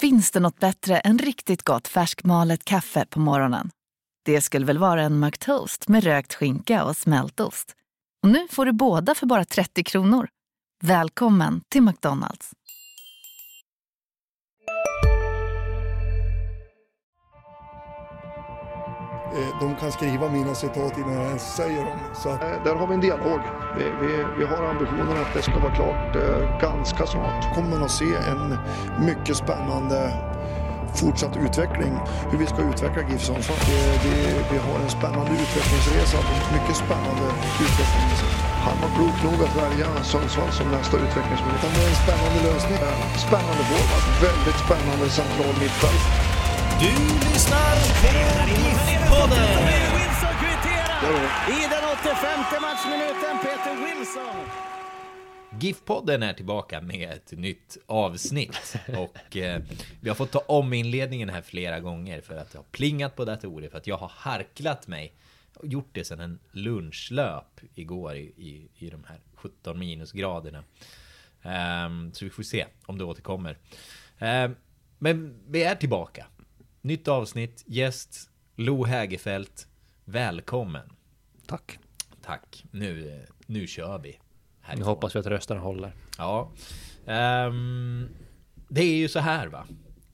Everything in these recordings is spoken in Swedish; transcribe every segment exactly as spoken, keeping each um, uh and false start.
Finns det något bättre än riktigt gott färskmalet kaffe på morgonen? Det skulle väl vara en McToast med rökt skinka och smältost. Och nu får du båda för bara trettio kronor. Välkommen till McDonald's. De kan skriva mina citat innan jag ens säger dem. Så att... Där har vi en dialog. Vi, vi, vi har ambitionen att det ska vara klart eh, ganska snart. Kommer man att se en mycket spännande fortsatt utveckling. Hur vi ska utveckla GIF Sundsvall. Vi, vi, vi har en spännande utvecklingsresa. Mycket spännande utvecklingsresa. Han var klok nog att välja Sundsvall som nästa utvecklingsmöjlighet. Det är en spännande lösning. Spännande forward. Väldigt spännande central mittfält. Du lyssnar på GIF-podden. Wilson kvitterar i den åttiofemte matchminuten. Peter Wilson. GIF-podden är tillbaka med ett nytt avsnitt. Och eh, vi har fått ta om inledningen här flera gånger för att jag har plingat på datorer. För att jag har harklat mig och gjort det sedan en lunchlöp igår i, i, i de här sjutton minusgraderna. Um, så vi får se om det återkommer. Um, men vi är tillbaka. Nytt avsnitt, gäst Lo Hägerfeldt. Välkommen. Tack. Tack. Nu, nu kör vi. Härifrån. Nu hoppas vi att rösterna håller. Ja. Um, det är ju så här va.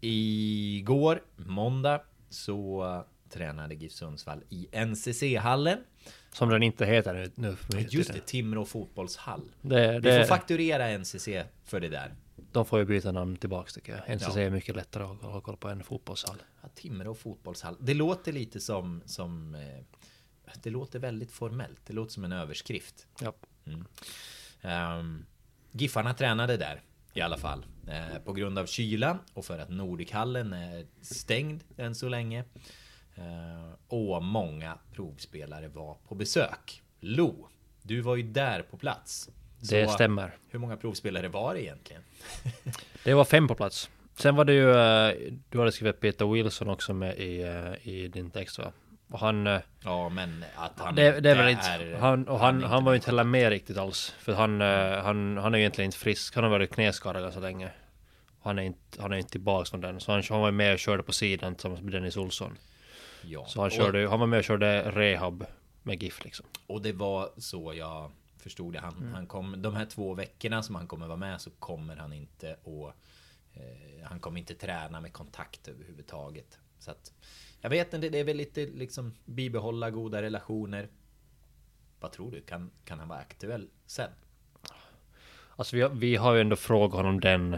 Igår, måndag, så tränade GIF Sundsvall i N C C-hallen. Som den inte heter nu. nu Just det, Timrå fotbollshall. Det, det, vi får fakturera N C C för det där. De får ju byta namn tillbaka tycker jag. N C C ja. Är mycket lättare att ha koll på en fotbollshall. Ja, Timrå fotbollshall. Det låter lite som... som eh, det låter väldigt formellt. Det låter som en överskrift. Ja. Mm. Um, Giffarna tränade där i alla fall. Eh, på grund av kylan och för att Nordichallen är stängd än så länge. Eh, och många provspelare var på besök. Lo, du var ju där på plats. Det så, stämmer. Hur många provspelare var det egentligen? Det var fem på plats. Sen var det ju, du hade skrivit Peter Wilson också med i, i din text va? Och han... Ja, men att han det, det är väl är, inte... Han, och han, han, han var ju inte heller med riktigt alls. För han, han, han är ju egentligen inte frisk. Han har varit knäskadad ganska länge. Han är inte, han är inte tillbaka från den. Så han, han var med och körde på sidan tillsammans med Dennis Olsson. Ja. Så han, körde, och, han var med och körde rehab med GIF liksom. Och det var så jag förstod det. Han, mm. han kom, de här två veckorna som han kommer vara med så kommer han inte och eh, han kommer inte träna med kontakt överhuvudtaget. Så att jag vet inte, det är väl lite liksom bibehålla goda relationer. Vad tror du? Kan, kan han vara aktuell sen? Alltså vi har, vi har ju ändå frågat honom den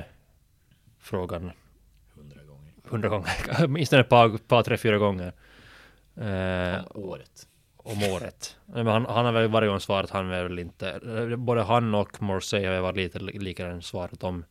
frågan hundra gånger. Hundra gånger. Minst ett par, par, tre, fyra gånger. Eh, om året. Om året. Men han, han har väl varje gång svarat att han väl inte... Både han och Morsey har varit lite likadant svarat. De,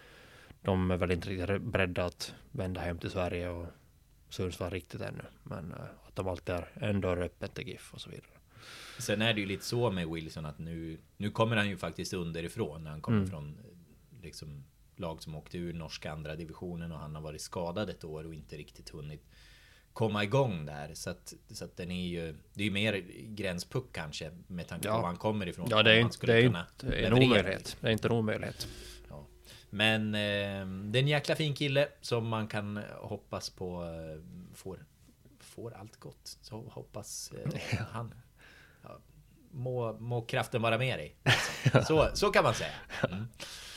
de är väl inte riktigt beredda att vända hem till Sverige och Sundsvall riktigt ännu. Men uh, att de alltid är ändå öppet till GIF och så vidare. Sen är det ju lite så med Wilson att nu, nu kommer han ju faktiskt underifrån när han kommer mm. från liksom, lag som åkte ur norska andra divisionen och han har varit skadad ett år och inte riktigt hunnit komma igång där. Så att, så att den är ju, det är ju mer gränspuck kanske med tanke på ja. var han kommer ifrån. Ja, det är inte, det är inte en omöjlighet. Det är inte en omöjlighet. Ja. Men eh, det är en jäkla fin kille som man kan hoppas på eh, får, får allt gott. Så hoppas eh, ja. han ja, må, må kraften vara med dig. Så, så kan man säga. Mm.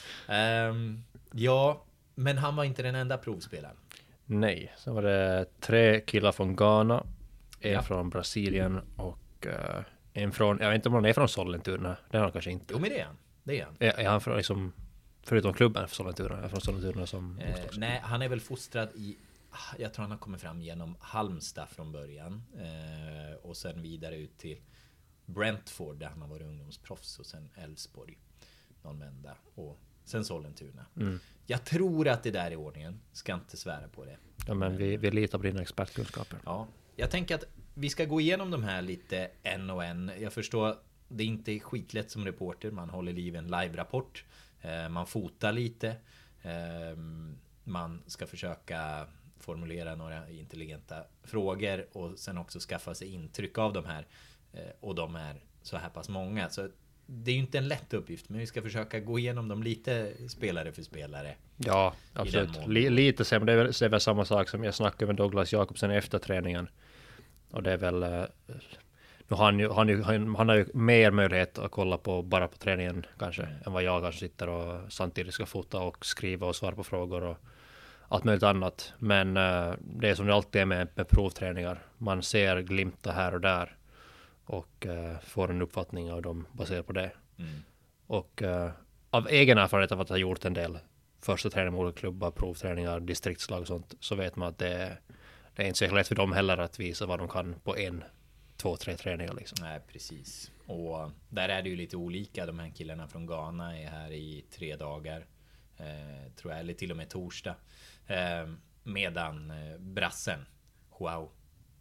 Um, ja, men han var inte den enda provspelaren. Nej, så var det tre killar från Ghana, en ja. från Brasilien och uh, en från, jag vet inte om han är från Sollentuna, det är han kanske inte. Jo, men det är han. Det är han. Är, är han från, liksom, förutom klubben för Sollentuna, är från Sollentuna som... Eh, nej, han är väl fostrad i, jag tror han har kommit fram genom Halmstad från början. Eh, och sen vidare ut till Brentford där han har varit ungdomsproffs och sen Elfsborg någon vända och sen Sollentuna. Mm. Jag tror att det där är ordningen. Ska inte svära på det. Ja, men vi, vi litar på dina expertkunskaper. Ja, jag tänker att vi ska gå igenom de här lite en och en. Jag förstår, det är inte skitlätt som reporter. Man håller liv i en live-rapport. Eh, man fotar lite. Eh, man ska försöka formulera några intelligenta frågor och sen också skaffa sig intryck av de här. Eh, och de är så här pass många. Så det är ju inte en lätt uppgift, men vi ska försöka gå igenom dem lite spelare för spelare. Ja, absolut. L- lite sämre. Det är, väl, det är väl samma sak som jag snackade med Douglas Jakobsen efter träningen. Och det är väl... Uh, nu han, ju, han, ju, han, han har ju mer möjlighet att kolla på bara på träningen kanske mm. än vad jag kanske sitter och samtidigt ska fota och skriva och svara på frågor och allt möjligt annat. Men uh, det är som det alltid är med, med provträningar. Man ser glimta här och där och uh, får en uppfattning av dem baserat på det. Mm. Och uh, av egen erfarenhet av att ha gjort en del första träning med olika klubbar, provträningar, distriktslag och sånt, så vet man att det, det är inte så lätt för dem heller att visa vad de kan på en, två, tre träningar liksom. Nej, precis. Och där är det ju lite olika. De här killarna från Ghana är här i tre dagar, eh, tror jag, eller till och med torsdag. Eh, medan eh, brassen, Joao.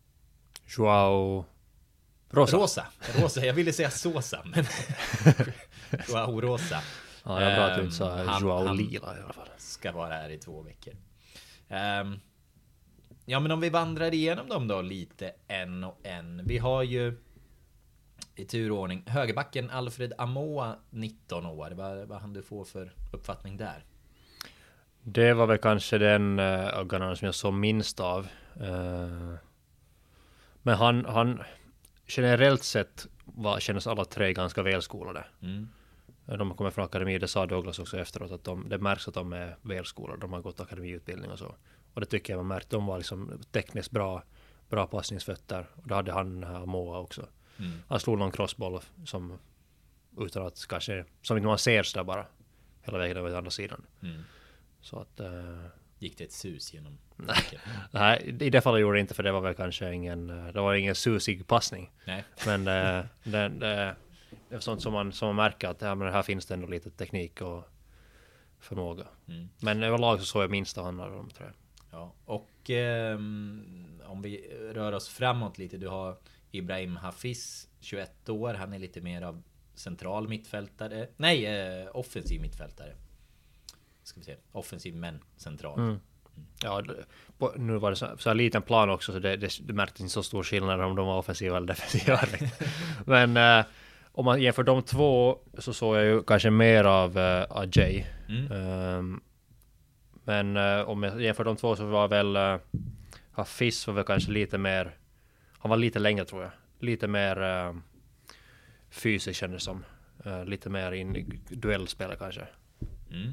Joao Rosa. Rosa. Rosa. Jag ville säga Sosa, men Joao Rosa. Ja, det är bra att du inte sa um, Joao Lila i alla fall. Ska vara här i två veckor. Um, ja, men om vi vandrar igenom dem då lite en och en. Vi har ju i turordning högerbacken Alfred Amoa, nitton år. Vad, vad han du får för uppfattning där? Det var väl kanske den uh, ögonen som jag såg minst av. Uh, men han, han generellt sett var, kändes alla tre ganska välskolade. Mm. De kommer från akademi, det sa Douglas också efteråt, att de, det märks att de är välskolade, de har gått akademiutbildning och så. Och det tycker jag man märkt, de var liksom tekniskt bra, bra passningsfötter. Och det hade han här Moa också. Mm. Han slog någon crossboll som utan att kanske, som inte man ser så där bara hela vägen över till andra sidan. Mm. Så att... Uh, gick det ett sus genom? Nej, i det fallet gjorde det inte, för det var väl kanske ingen, det var ingen susig passning. Nej. Men uh, det, det, det är sånt som man, som man märker att ja, men här finns det ändå lite teknik och förmåga. Mm. Men överlag så såg jag minst av han av de tre. Ja, och eh, om vi rör oss framåt lite, du har Ibrahim Hafiz, tjugoett år, han är lite mer av central mittfältare, nej, eh, offensiv mittfältare. Ska vi se, offensiv men central. Mm. Ja, på, nu var det så, så här liten plan också, så det, det, det märktes inte så stor skillnad om de var offensiva eller defensiva. Men eh, om man jämför de två så såg jag ju kanske mer av uh, Ajay. Mm. Um, men uh, om jag jämför de två så var väl uh, Hafiz var väl kanske lite mer, han var lite längre tror jag. Lite mer uh, fysiskt kändes som. Uh, lite mer in duellspelare kanske. Mm.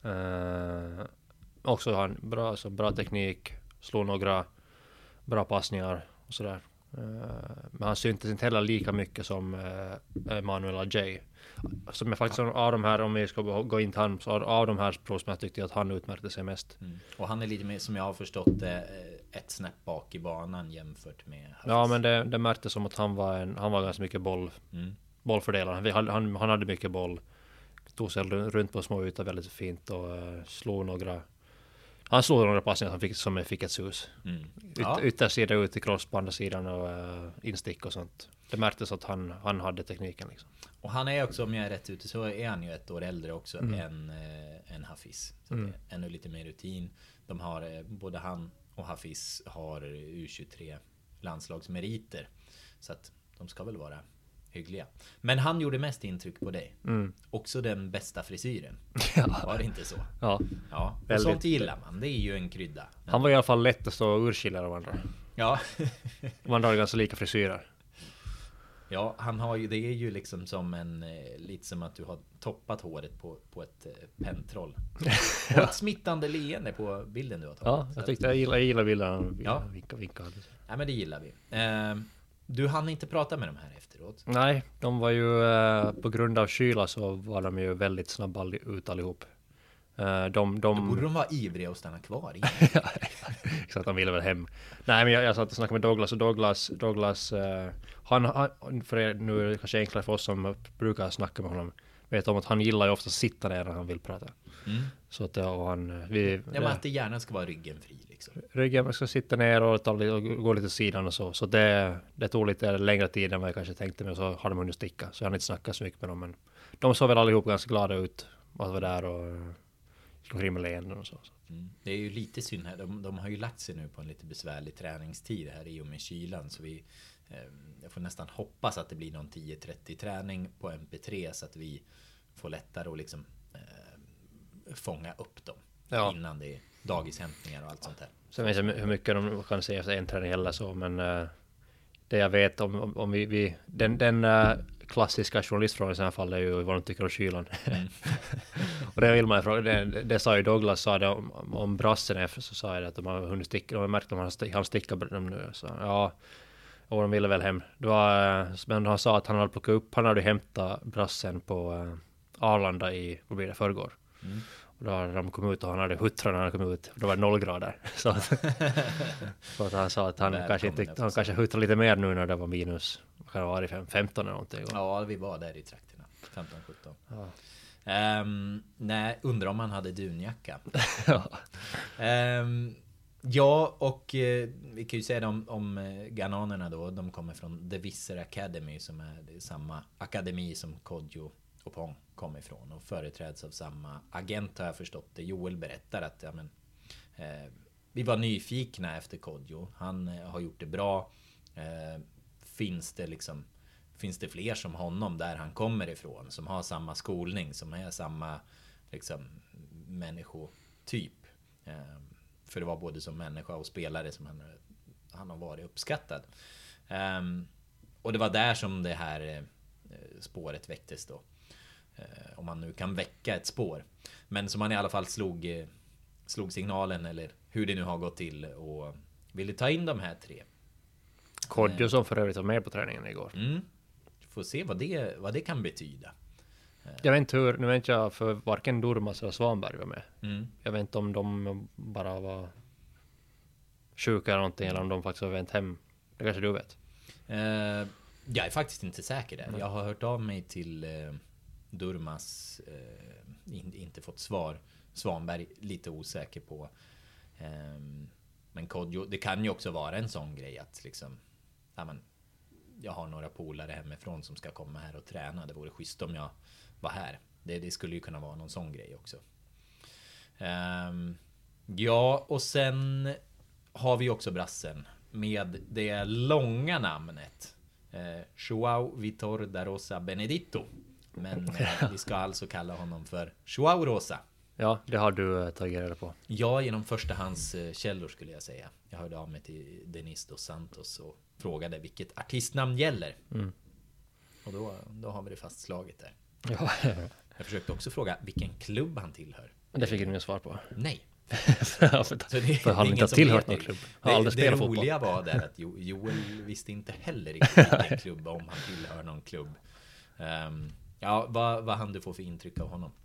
Uh, också har han bra, alltså, bra teknik, slog några bra passningar och sådär. Uh, men han syntes inte heller lika mycket som uh, Emmanuel Ajay. Som jag faktiskt av de här, om vi ska gå in till han, så av de här provs jag tyckte att han utmärkte sig mest. Mm. Och han är lite mer, som jag har förstått det, ett snäpp bak i banan jämfört med Hafiz. Ja, men det, det märktes som att han var en, han var ganska mycket boll, mm. bollfördelare. Han, han, han hade mycket boll, tog sig runt på små ytor väldigt fint och uh, slog några Han slog några passningar som fick, som fick ett sus. Mm. Ja. Yt, yttersida ut i cross på andra sidan och uh, instick och sånt. Det märktes att han, han hade tekniken liksom. Och han är också, om jag är rätt ute, så är han ju ett år äldre också mm. än, äh, än Hafiz. Så mm. det är ännu lite mer rutin. De har, äh, både han och Hafiz har U tjugotre landslagsmeriter. Så att de ska väl vara hyggliga. Men han gjorde mest intryck på dig. Mm. Också den bästa frisyren. Ja. Var det inte så? Ja. Ja. Och väldigt. Sånt gillar man. Det är ju en krydda. Han var i alla fall lätt att stå urskilja av andra. Ja. Man har ganska lika frisyrer. Ja, han har ju, det är ju liksom som en, eh, lite som att du har toppat håret på, på ett eh, pentroll. Och ett smittande leende på bilden du har tagit. Ja, jag tyckte jag gillar, jag gillar bilden. Ja. Vinka, vinka. Ja, men det gillar vi. Eh, du hann inte prata med dem här efteråt? Nej, de var ju, eh, på grund av kyla så var de ju väldigt snabba ut allihop. Uh, de, de... Då borde de vara ivriga och stanna kvar. Ja, exakt, de ville väl hem. Nej, men jag, jag satt och snackade med Douglas och Douglas, Douglas uh, han, han, för er, nu är det kanske enklare för oss som brukar snacka med honom, vet om att han gillar ju ofta att sitta ner när han vill prata. Mm. Så att och han, vi, ja, men att det gärna ska vara ryggen fri liksom. Ryggen ska sitta ner och, ta, och gå lite sidan och så. Så det, det tog lite längre tid än vad jag kanske tänkte, men så har de hunnit sticka. Så jag har inte snackat så mycket med dem, men de såg väl allihop ganska glada ut att vara där och omkring med leenden och så. Mm. Det är ju lite synd här. De, de har ju lagt sig nu på en lite besvärlig träningstid här i och med kylan. Så vi, eh, jag får nästan hoppas att det blir någon tio trettio träning på M P tre så att vi får lättare att liksom, eh, fånga upp dem. Ja. Innan det är dagishämtningar och allt sånt här. Sen vet jag hur mycket de kan se efter en träning eller så, men uh, det jag vet om, om, om vi, vi den, den uh, klassiska journalistfrågan i så här fall är ju vad de tycker om kylan. Mm. Och det vill man fråga, det, det, det sa ju Douglas, sa det om, om brassen efter, så sa jag att de har hunnit sticka, de har märkt att han, stick, han stickar dem nu, så ja, och de ville väl hem. Det var, uh, men han sa att han hade plockat upp, han hade hämtat brassen på uh, Arlanda i, vad blir det, förrgår. Mm. Och då hade de kommit ut och han hade huttrat när han kom ut. Då var det noll grader. Så att, så att han sa att han Välkommen, kanske inte, han kanske huttrar lite mer nu när det var minus. Kan det vara i femton eller någonting. Ja, vi var där i trakterna. femton sjutton. Ja. Um, nej, undrar om han hade dunjacka. Ja. Um, ja, och uh, vi kan ju säga om, om uh, Ghananerna då. De kommer från The Visser Academy som är, det är samma akademi som Kodjo och Pong kom ifrån och företräds av samma agent, har jag förstått det. Joel berättar att ja, men, eh, vi var nyfikna efter Kodjo. Han eh, har gjort det bra. Eh, finns det liksom finns det fler som honom där han kommer ifrån som har samma skolning, som är samma liksom människotyp. Eh, för det var både som människa och spelare som han, han har varit uppskattad. Eh, och det var där som det här eh, spåret väcktes då. Eh, om man nu kan väcka ett spår. Men som man i alla fall slog, eh, slog signalen, eller hur det nu har gått till, och ville ta in de här tre. Kodjo som för övrigt var med på träningen igår. Mm. Får se vad det, vad det kan betyda. Eh. Jag vet inte hur, nu vet jag, för varken Durmaz eller Svanberg var med. Mm. Jag vet inte om de bara var sjuka eller någonting, eller om de faktiskt har vänt hem. Det kanske du vet. Eh, jag är faktiskt inte säker där. Mm. Jag har hört av mig till eh, Durmaz, eh, in, inte fått svar. Svanberg lite osäker på. Eh, men Kodjo, det kan ju också vara en sån grej att liksom, ja, men, jag har några polare hemifrån som ska komma här och träna. Det vore schysst om jag var här. Det, det skulle ju kunna vara någon sån grej också. Eh, ja, och sen har vi också brassen med det långa namnet eh, Joao Vitor da Rosa Benedito. Men eh, vi ska alltså kalla honom för Joao Rosa. Ja, det har du uh, tagit reda på. Ja, genom första hans uh, källor skulle jag säga. Jag hörde av mig till Denis dos Santos och frågade vilket artistnamn gäller. Mm. Och då, då har vi det fastslaget där. Ja. Jag försökte också fråga vilken klubb han tillhör. Men det fick du inget svar på. Nej. för, för, det, för han inte har tillhört någon klubb. Det, det roliga var där att jo, Joel visste inte heller vilken klubb, om han tillhör någon klubb. Um, ja, vad, vad han du får för intryck av honom?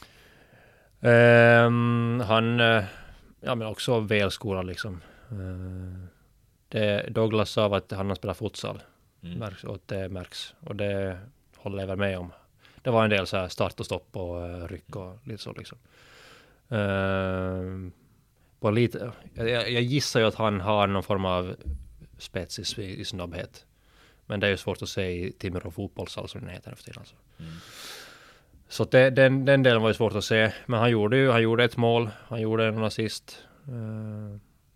Um, han, uh, ja men också välskolad liksom. Uh, det, Douglas sa att han har spelat futsal. Mm. Märks, och det märks. Och det håller jag väl med om. Det var en del så här start och stopp och uh, ryck och lite så liksom. Uh, på lite, jag, jag gissar ju att han har någon form av spets i, i snabbhet. Men det är ju svårt att se i Timrå fotbollshall som den heter efter alltså. Mm. Så det, den, den delen var ju svårt att se. Men han gjorde ju han gjorde ett mål. Han gjorde en assist. Uh,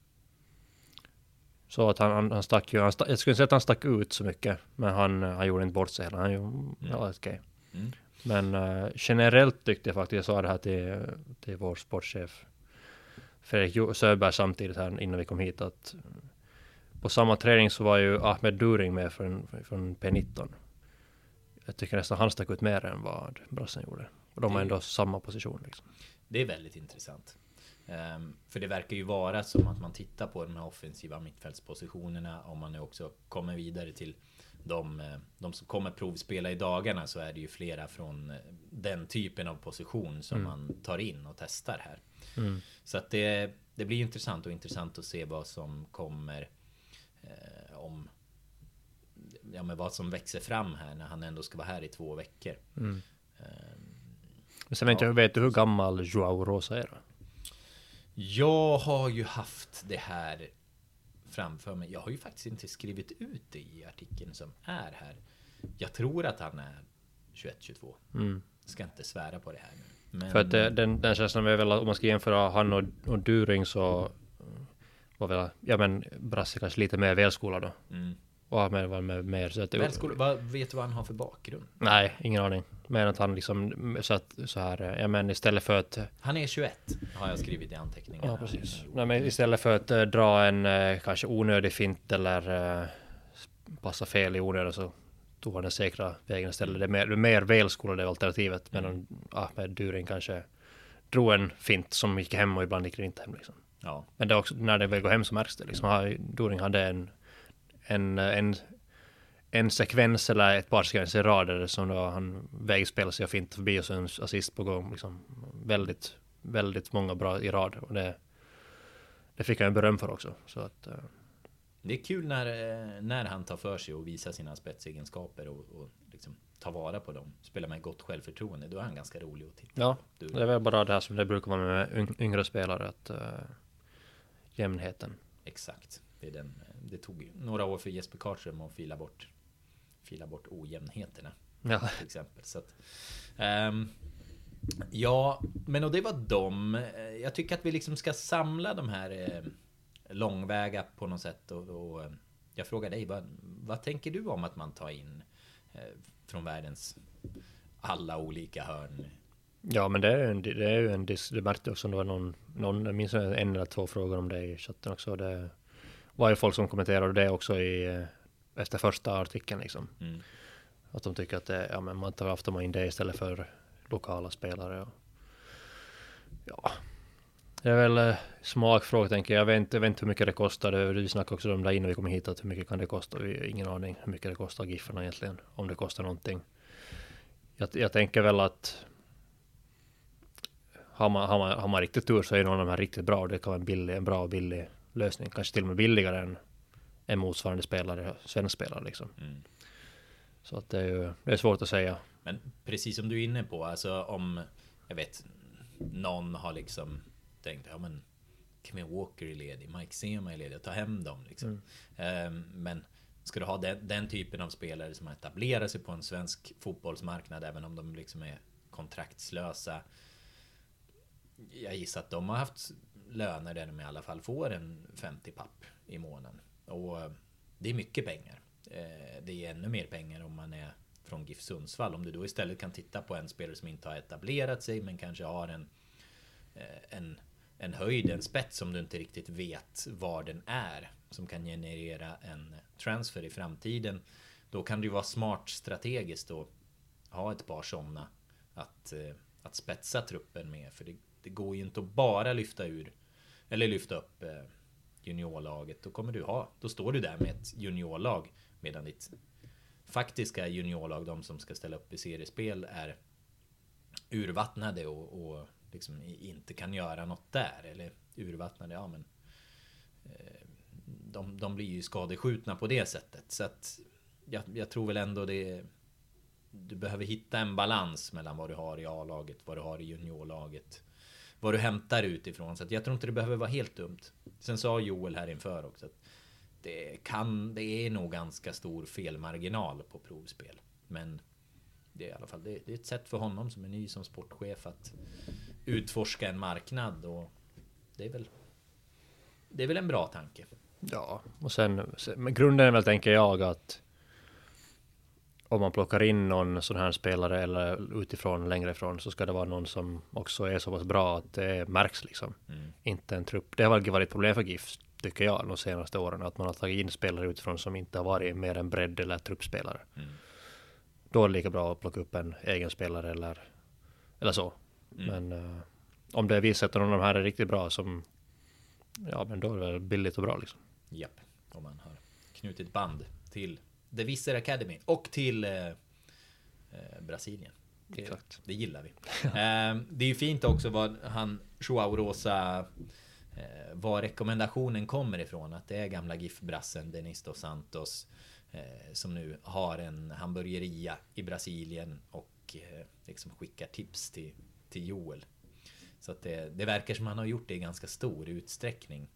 så att han, han, han stack ju. Han stack, jag skulle inte säga att han stack ut så mycket. Men han, han gjorde inte bort sig heller. Han gjorde, mm. ja, okej. Okay. Mm. Men uh, generellt tyckte jag faktiskt, jag sa det här till, till vår sportchef Fredrik Söberg samtidigt här innan vi kom hit, att på samma träning så var ju Ahmed During med från, från P nitton. Jag tycker nästan han stack ut mer än vad brassen gjorde. Och de har ändå samma position liksom. Det är väldigt intressant. Um, för det verkar ju vara som att man tittar på de här offensiva mittfältspositionerna. Om man nu också kommer vidare till de, de som kommer provspela i dagarna, så är det ju flera från den typen av position som mm. man tar in och testar här. Mm. Så att det, det blir intressant och intressant att se vad som kommer eh, om ja, men vad som växer fram här när han ändå ska vara här i två veckor. Mm. Um, Men sen vet, ja, jag, vet du hur gammal Joao Rosa är då? Jag har ju haft det här framför mig. Jag har ju faktiskt inte skrivit ut det i artikeln som är här. Jag tror att han är tjugoett tjugotvå. Mm. Ska inte svära på det här nu. Men... För att det, den, den känslan är väl att om man ska jämföra han och, och Düring så var väl, ja men Brasse kanske lite mer välskola då. Mm. Och han var med mer så att det, välskola, vad, vet du vad han har för bakgrund? Nej, ingen aning. Men att han liksom så att så här, ja men istället för att han är tjugoett har jag skrivit i anteckningarna. Ja, precis. Nej, men istället för att uh, dra en uh, kanske onödig fint eller uh, passa fel i onödan så tog han den säkra vägen istället. Det är mer, det är mer välskolade alternativet. Men mm. Ahmed Düring kanske drog en fint som gick hem och ibland gick det inte hem liksom. Ja. Men det är också, när det väl går hem så märks det liksom. Düring hade en en, en en sekvens eller ett par sekvenser i rader som då han vägspelar sig och fint förbi och så en assist på gång liksom. Väldigt, väldigt många bra i rad och det, det fick han beröm för också. Så att, uh... det är kul när, när han tar för sig och visar sina spetsegenskaper och, och liksom tar vara på dem. Spelar med gott självförtroende, då är han ganska rolig att titta ja, på. Du... det är väl bara det här som det brukar vara med yngre spelare, att uh, jämnheten. Exakt. Det, är den, det tog några år för Jesper Karlström att fila bort fila bort ojämnheterna. Ja. Till exempel. Så att, um, ja, men och det var dem. Jag tycker att vi liksom ska samla de här eh, långväga på något sätt. Och, och jag frågar dig, vad, vad tänker du om att man tar in eh, från världens alla olika hörn? Ja, men det är ju en, det är ju en det märkte också det var någon, någon jag minns en eller två frågor om det i chatten också. Det var ju folk som kommenterade det också i efter första artikeln liksom. Mm. Att de tycker att det, ja, men man tar ofta in det istället för lokala spelare. Och, ja, det är väl eh, smakfråga tänker jag. Jag vet, inte, jag vet inte hur mycket det kostar. Vi snackade också om det innan vi kom hit, att hur mycket kan det kosta. Vi har ingen aning hur mycket det kostar Giffarna egentligen. Om det kostar någonting. Jag, jag tänker väl att har man, har, man, har man riktigt tur så är någon av de här riktigt bra. Det kan vara en, billig, en bra och billig lösning. Kanske till och med billigare än en motsvarande spelare, svensk spelare liksom. Mm. Så att det är ju det är svårt att säga. Men precis som du är inne på, alltså om jag vet någon har liksom tänkt, ja men Kevin Walker är ledig, Mike Sema är ledig, ta hem dem liksom. Mm. Um, men ska du ha den, den typen av spelare som etablerar sig på en svensk fotbollsmarknad, även om de liksom är kontraktslösa, jag gissar att de har haft löner där de i alla fall får en femtio papp i månaden. Och det är mycket pengar. Det är ännu mer pengar om man är från GIF Sundsvall. Om du då istället kan titta på en spelare som inte har etablerat sig men kanske har en, en, en höjd, en spets som du inte riktigt vet var den är, som kan generera en transfer i framtiden. Då kan det ju vara smart strategiskt att ha ett par sådana att, att spetsa truppen med. För det, det går ju inte att bara lyfta ur eller lyfta upp juniorlaget. Då kommer du ha, då står du där med ett juniorlag, medan ditt faktiska juniorlag, de som ska ställa upp i seriespel, är urvattnade och, och liksom inte kan göra något där, eller urvattnade, ja men eh, de, de blir ju skadeskjutna på det sättet. Så att jag, jag tror väl ändå det, du behöver hitta en balans mellan vad du har i A-laget, vad du har i juniorlaget, vad du hämtar utifrån. Så att jag tror inte det behöver vara helt dumt. Sen sa Joel här inför också att det, kan, det är nog ganska stor felmarginal på provspel. Men det är i alla fall det, det är ett sätt för honom som är ny som sportchef att utforska en marknad. Och det är väl, det är väl en bra tanke. Ja, och sen, men grunden är väl, tänker jag, att om man plockar in någon sån här spelare eller utifrån, längre ifrån, så ska det vara någon som också är så pass bra att det märks liksom. Mm. Inte en trupp. Det har varit ett problem för GIF, tycker jag, de senaste åren, att man har tagit in spelare utifrån som inte har varit mer en bredd eller truppspelare. Mm. Då är det lika bra att plocka upp en egen spelare eller, eller så. Mm. Men uh, om det visar att någon av de här är riktigt bra, som, ja, men då är det väl billigt och bra liksom. Japp, om man har knutit band till The Visser Academy och till eh, eh, Brasilien. Det, Exakt. Det gillar vi. eh, det är ju fint också vad han, Joao Rosa, eh, var rekommendationen kommer ifrån. Att det är gamla GIF-brassen Denis dos Santos eh, som nu har en hamburgeria i Brasilien och eh, liksom skickar tips till, till Joel. Så att det, det verkar som han har gjort det i ganska stor utsträckning.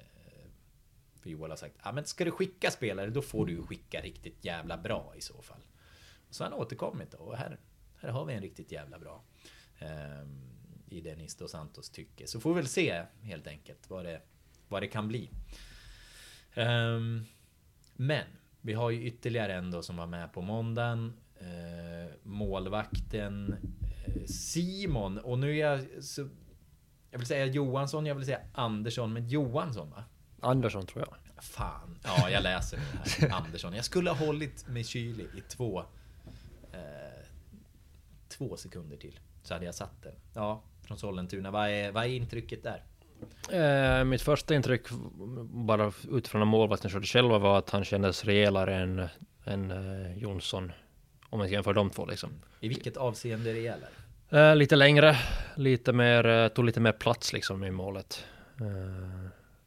För Joel har sagt, ja men ska du skicka spelare, då får du skicka riktigt jävla bra i så fall. Och så har han återkommit då, och här, här har vi en riktigt jävla bra. eh, i Denis Dos Santos tycke. Så får vi väl se helt enkelt vad det, vad det kan bli. Eh, men vi har ju ytterligare en då som var med på måndagen. Eh, målvakten eh, Simon. Och nu är jag så, jag vill säga Johansson, jag vill säga Andersson, men Johansson va? Andersson tror jag. Fan, ja jag läser det här. Andersson. Jag skulle ha hållit med Kyli i två eh, två sekunder till. Så hade jag satt den. Ja, från Sollentuna. Vad är, vad är intrycket där? Eh, mitt första intryck, bara utifrån målvakten körde själva, var att han kändes rejälare än, än eh, Jonsson. Om man jämför de två liksom. I vilket avseende rejälare? Eh, lite längre, lite mer, eh, tog lite mer plats liksom i målet. Eh,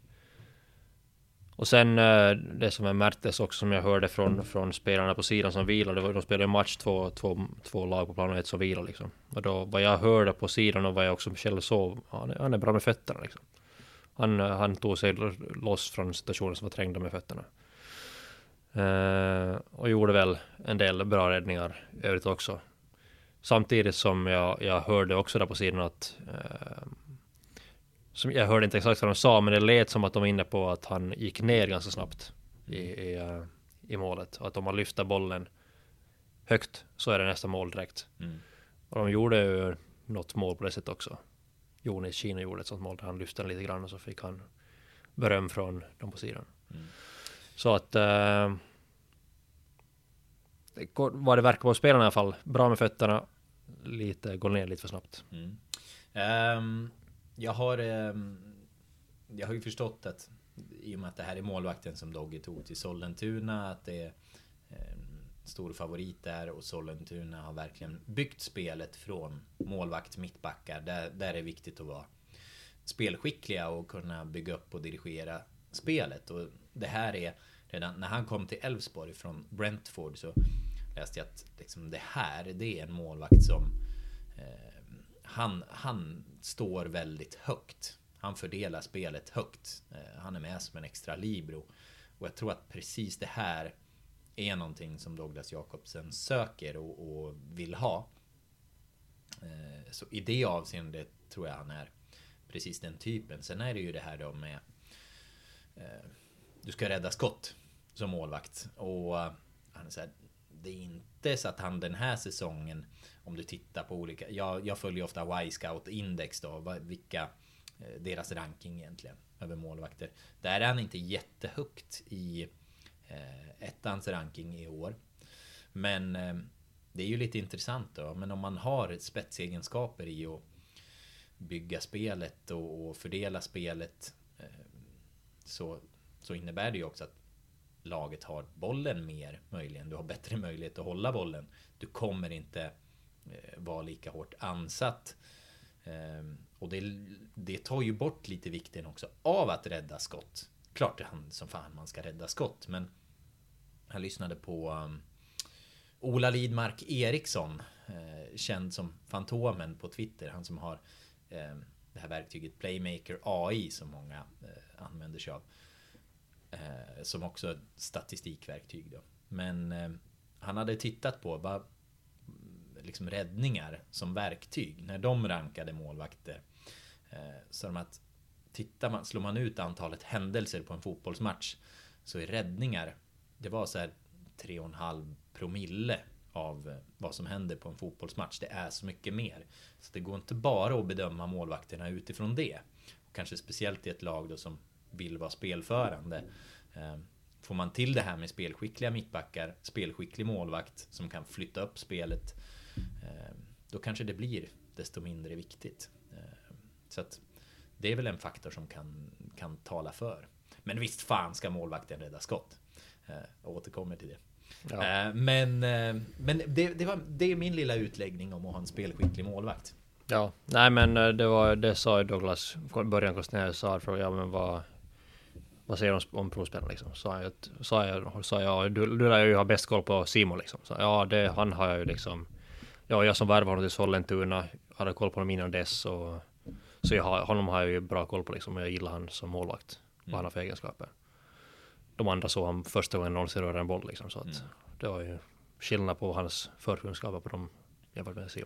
och sen eh, det som jag märktes också, som jag hörde från, från spelarna på sidan som vilade, det var, de spelade match två, två, två lag på planen och ett som vilade liksom. Och då, vad jag hörde på sidan och vad jag också själv såg, han är, han är bra med fötterna liksom. Han, han tog sig loss från situationen som var trängda med fötterna. Uh, och gjorde väl en del bra räddningar övrigt också. Samtidigt som jag, jag hörde också där på sidan att uh, som jag hörde inte exakt vad de sa, men det lät som att de var inne på att han gick ner ganska snabbt i, i, uh, i målet. Och att om man lyfter bollen högt så är det nästa mål direkt. Mm. Och de gjorde ju något mål på det sättet också. Jonas Kina gjorde ett sånt mål där han lyfte den lite grann och så fick han beröm från dem på sidan. Mm. Så att uh, vad det verkar på spelarna i alla fall, bra med fötterna, lite går ner lite för snabbt. Mm. Um, jag har um, jag har ju förstått att i och med att det här är målvakten som Dogge tog till Sollentuna, att det är um, stor favorit där, och Sollentuna har verkligen byggt spelet från målvakt mittbackar. Där, där är det viktigt att vara spelskickliga och kunna bygga upp och dirigera spelet. Och det här är redan när han kom till Elfsborg från Brentford, så läste jag att liksom det här, det är en målvakt som eh, han, han står väldigt högt. Han fördelar spelet högt. Eh, han är med som en extra libero. Och jag tror att precis det här är någonting som Douglas Jakobsen söker och, och vill ha. Eh, så i det avseendet tror jag han är precis den typen. Sen är det ju det här då med eh, du ska rädda skott som målvakt. Och uh, han är så här, det är inte så att han den här säsongen, om du tittar på olika, jag, jag följer ofta Y-Scout Index då, vilka eh, deras ranking egentligen över målvakter. Där är han inte jättehögt i eh, ettans ranking i år. Men eh, det är ju lite intressant då. Men om man har spetsegenskaper i att bygga spelet och, och fördela spelet, eh, så så innebär det ju också att laget har bollen mer möjligen. Du har bättre möjlighet att hålla bollen. Du kommer inte eh, vara lika hårt ansatt. Eh, och det, det tar ju bort lite vikten också av att rädda skott. Klart det är som fan man ska rädda skott. Men jag lyssnade på um, Ola Lidmark Eriksson, eh, känd som Fantomen på Twitter. Han som har eh, det här verktyget Playmaker A I som många eh, använder sig av. Eh, som också ett statistikverktyg då. Men eh, han hade tittat på bara, liksom räddningar som verktyg när de rankade målvakter. Eh, så de att tittar man, slår man ut antalet händelser på en fotbollsmatch, så är räddningar, det var så här tre och en halv promille av eh, vad som händer på en fotbollsmatch. Det är så mycket mer. Så det går inte bara att bedöma målvakterna utifrån det. Och kanske speciellt i ett lag då som vill vara spelförande. Får man till det här med spelskickliga mittbackar, spelskicklig målvakt som kan flytta upp spelet, då kanske det blir desto mindre viktigt. Så att det är väl en faktor som kan, kan tala för. Men visst fan ska målvakten rädda skott. Jag återkommer till det. Ja. Men, men det, det, var, det är min lilla utläggning om att ha en spelskicklig målvakt. Ja, nej men det var det sa Douglas början när jag sa för ja men vad vad säger de om provspelarna liksom? Sa jag sa jag sa jag du du lär ju ha bäst koll på Simon liksom. Så ja, det han har jag ju liksom, ja jag som värvar honom till Sollentuna hade koll på honom innan dess, och så jag har, honom har jag ju bra koll på liksom, och jag gillar han som målvakt och mm. han har för egenskaper. De andra såg han första gången någonsin röra en boll liksom, så att mm. det var ju skillnad på hans förkunskaper på dem jämfört med Simon liksom.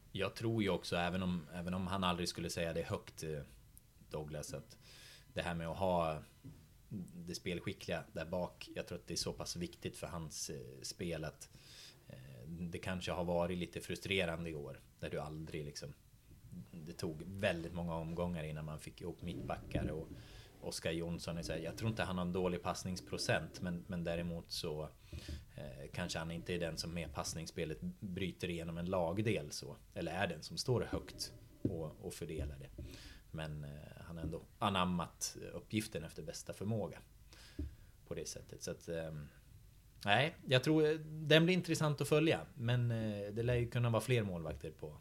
Jag tror ju också, även om, även om han aldrig skulle säga det högt, Douglas, att det här med att ha det spelskickliga där bak, jag tror att det är så pass viktigt för hans spel att det kanske har varit lite frustrerande i år, där du aldrig liksom, det tog väldigt många omgångar innan man fick ihop mittbackar, och Oskar Jonsson är så här, jag tror inte han har en dålig passningsprocent, men, men däremot så eh, kanske han inte är den som med passningsspelet bryter igenom en lagdel så, eller är den som står högt och, och fördelar det. Men eh, han har ändå anammat uppgiften efter bästa förmåga på det sättet. Så att eh, nej, jag tror den blir intressant att följa, men eh, det lär ju kunna vara fler målvakter på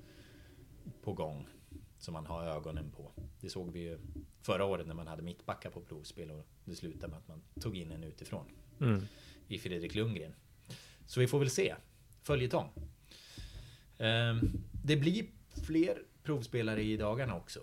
på gång som man har ögonen på. Det såg vi ju förra året när man hade mittbackar på provspel, och det slutade med att man tog in en utifrån mm. i Fredrik Lundgren. Så vi får väl se. Följetong. Eh, det blir fler provspelare i dagarna också.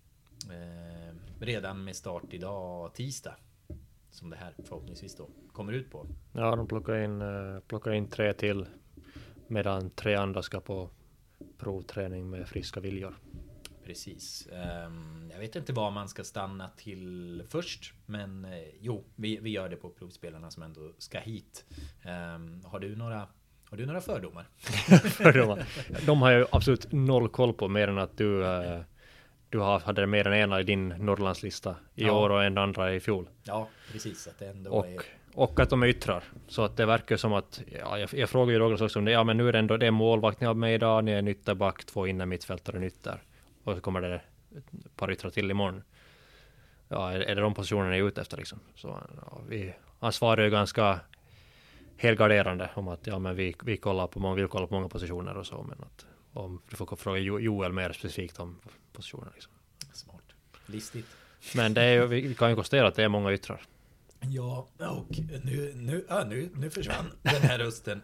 Eh, redan med start idag tisdag, som det här förhoppningsvis då kommer ut på. Ja, de plockar in, uh, plockar in tre till, medan tre andra ska på provträning med friska viljor. Precis. Um, jag vet inte vad man ska stanna till först, men uh, jo, vi, vi gör det på provspelarna som ändå ska hit. Um, har du några har du några fördomar? fördomar? De har jag absolut noll koll på, mer än att du uh, du har, hade mer än ena i din Norrlandslista i ja. år och en andra i fjol. Ja, precis. Att det ändå och, är... och att de är yttrar. Så att det verkar som att, ja, jag, jag frågar ju Douglas också om det, ja men nu är det ändå det målvakt ni har med idag, ni är nytterback, två inne mittfältare nytter. Och så kommer det ett par yttrar till imorgon. Ja, är, är det de positionerna ni är ute efter liksom? Så ja, vi, han svarar ju ganska helgarderande om att ja men vi, vi kollar på, man vill kolla på många positioner och så, men att om du får fråga Joel mer specifikt om positioner liksom. Smart. Listigt. Men det är ju, vi kan ju konstatera att det är många yttrar. Ja, och nu, nu, ah, nu, nu försvann den här rösten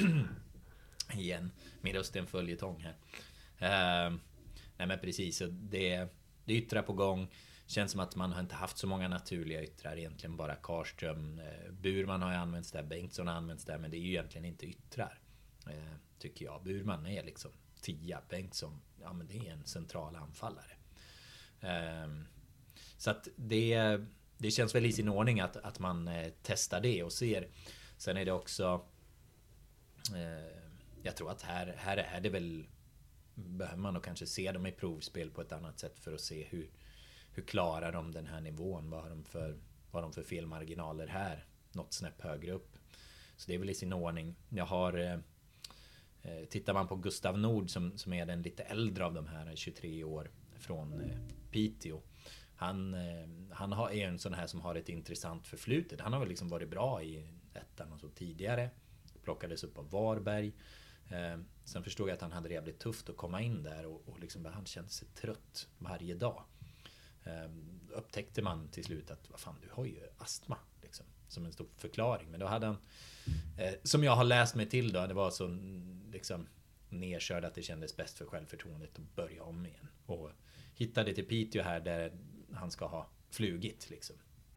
igen. Min röst är en följetong här. Uh, nej men precis, det, det yttrar på gång. Känns som att man har inte haft så många naturliga yttrar, egentligen bara Karström. Uh, Burman har ju använts där, Bengtsson har använts där, men det är ju egentligen inte yttrar. Uh, tycker jag. Burman är liksom tia, Bengtsson, ja men det är en central anfallare. Uh, så att det Det känns väl i sin ordning att, att man eh, testar det och ser. Sen är det också eh, jag tror att här, här är det väl, behöver man nog kanske se dem i provspel på ett annat sätt för att se hur, hur klarar de den här nivån. Vad har de för, vad har de för felmarginaler här? Något snäpp högre upp. Så det är väl i sin ordning. Jag har eh, tittar man på Gustav Nord som, som är den lite äldre av de här, tjugotre år, från eh, Piteå. Han, han har, är en sån här som har ett intressant förflutet. Han har väl liksom varit bra i ettan och så tidigare. Plockades upp av Varberg. Eh, sen förstod jag att han hade det jävligt tufft att komma in där. Och, och liksom, han kände sig trött varje dag. Eh, upptäckte man till slut att vad fan, du har ju astma. Liksom, som en stor förklaring. Men då hade han, eh, som jag har läst mig till då, det var så liksom nedkörd att det kändes bäst för självförtroendet att börja om igen. Och hittade till Piteå här där han ska ha flugit liksom.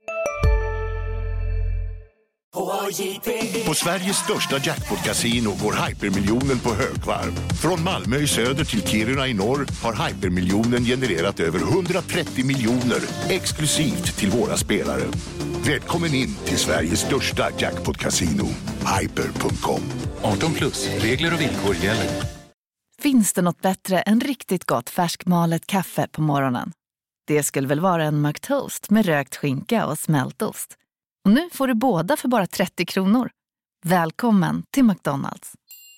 På Sveriges största jackpot-casino går hypermiljonen på högvarv. Från Malmö i söder till Kiruna i norr har hypermiljonen genererat över hundratrettio miljoner exklusivt till våra spelare. Välkommen in till Sveriges största jackpot-casino, hyper punkt com. arton plus, regler och villkor gäller. Finns det något bättre än riktigt gott färskmalet kaffe på morgonen? Det skulle väl vara en McToast med rökt skinka och smältost. Och nu får du båda för bara trettio kronor. Välkommen till McDonald's.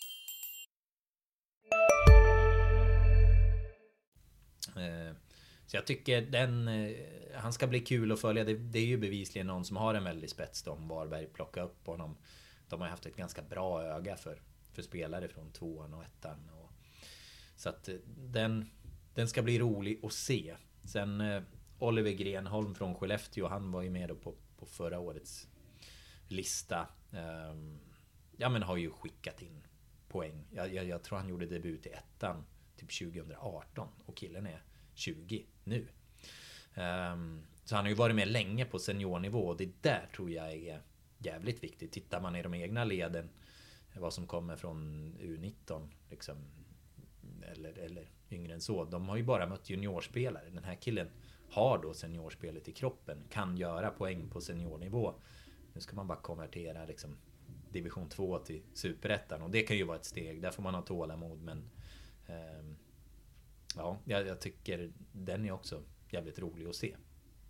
Så jag tycker den, han ska bli kul att följa. Det, det är ju bevisligen någon som har en väldigt spets då, om Varberg plockar upp honom. De har haft ett ganska bra öga för, för spelare från tvåan och ettan. Och, så att den, den ska bli rolig att se. Sen eh, Oliver Grenholm från Skellefteå, han var ju med då på, på förra årets lista. Um, ja men har ju skickat in poäng. Jag, jag, jag tror han gjorde debut i ettan typ tjugo arton och killen är tjugo nu. Um, så han har ju varit med länge på seniornivå och det där tror jag är jävligt viktigt. Tittar man i de egna leden vad som kommer från U nitton liksom. eller, eller yngre än så. De har ju bara mött juniorspelare. Den här killen har då seniorspelet i kroppen, kan göra poäng på seniornivå. Nu ska man bara konvertera liksom division två till superettan, och det kan ju vara ett steg. Där får man ha tålamod, men eh, ja, jag, jag tycker den är också jävligt rolig att se.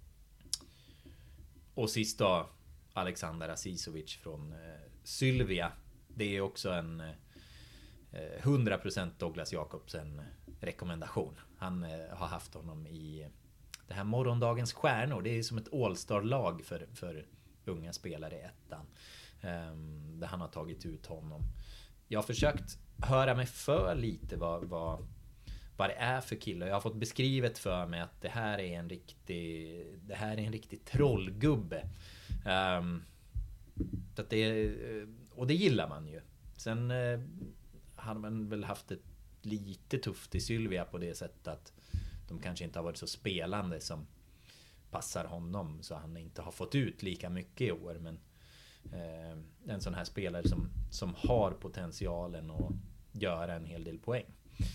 Och sist då, Alexander Asisovic från eh, Sylvia. Det är också en eh, hundra procent Douglas Jakobsen rekommendation. Han eh, har haft honom i det här morgondagens stjärnor. Det är som ett all-star-lag för, för unga spelare i ettan. Eh, där han har tagit ut honom. Jag har försökt höra mig för lite vad, vad, vad det är för kille. Jag har fått beskrivet för mig att det här är en riktig, det här är en riktig trollgubbe. Um, att det, och det gillar man ju. Sen eh, hade man väl haft det lite tufft i Sylvia på det sättet att de kanske inte har varit så spelande som passar honom, så han inte har fått ut lika mycket i år. Men eh, en sån här spelare som, som har potentialen att göra en hel del poäng.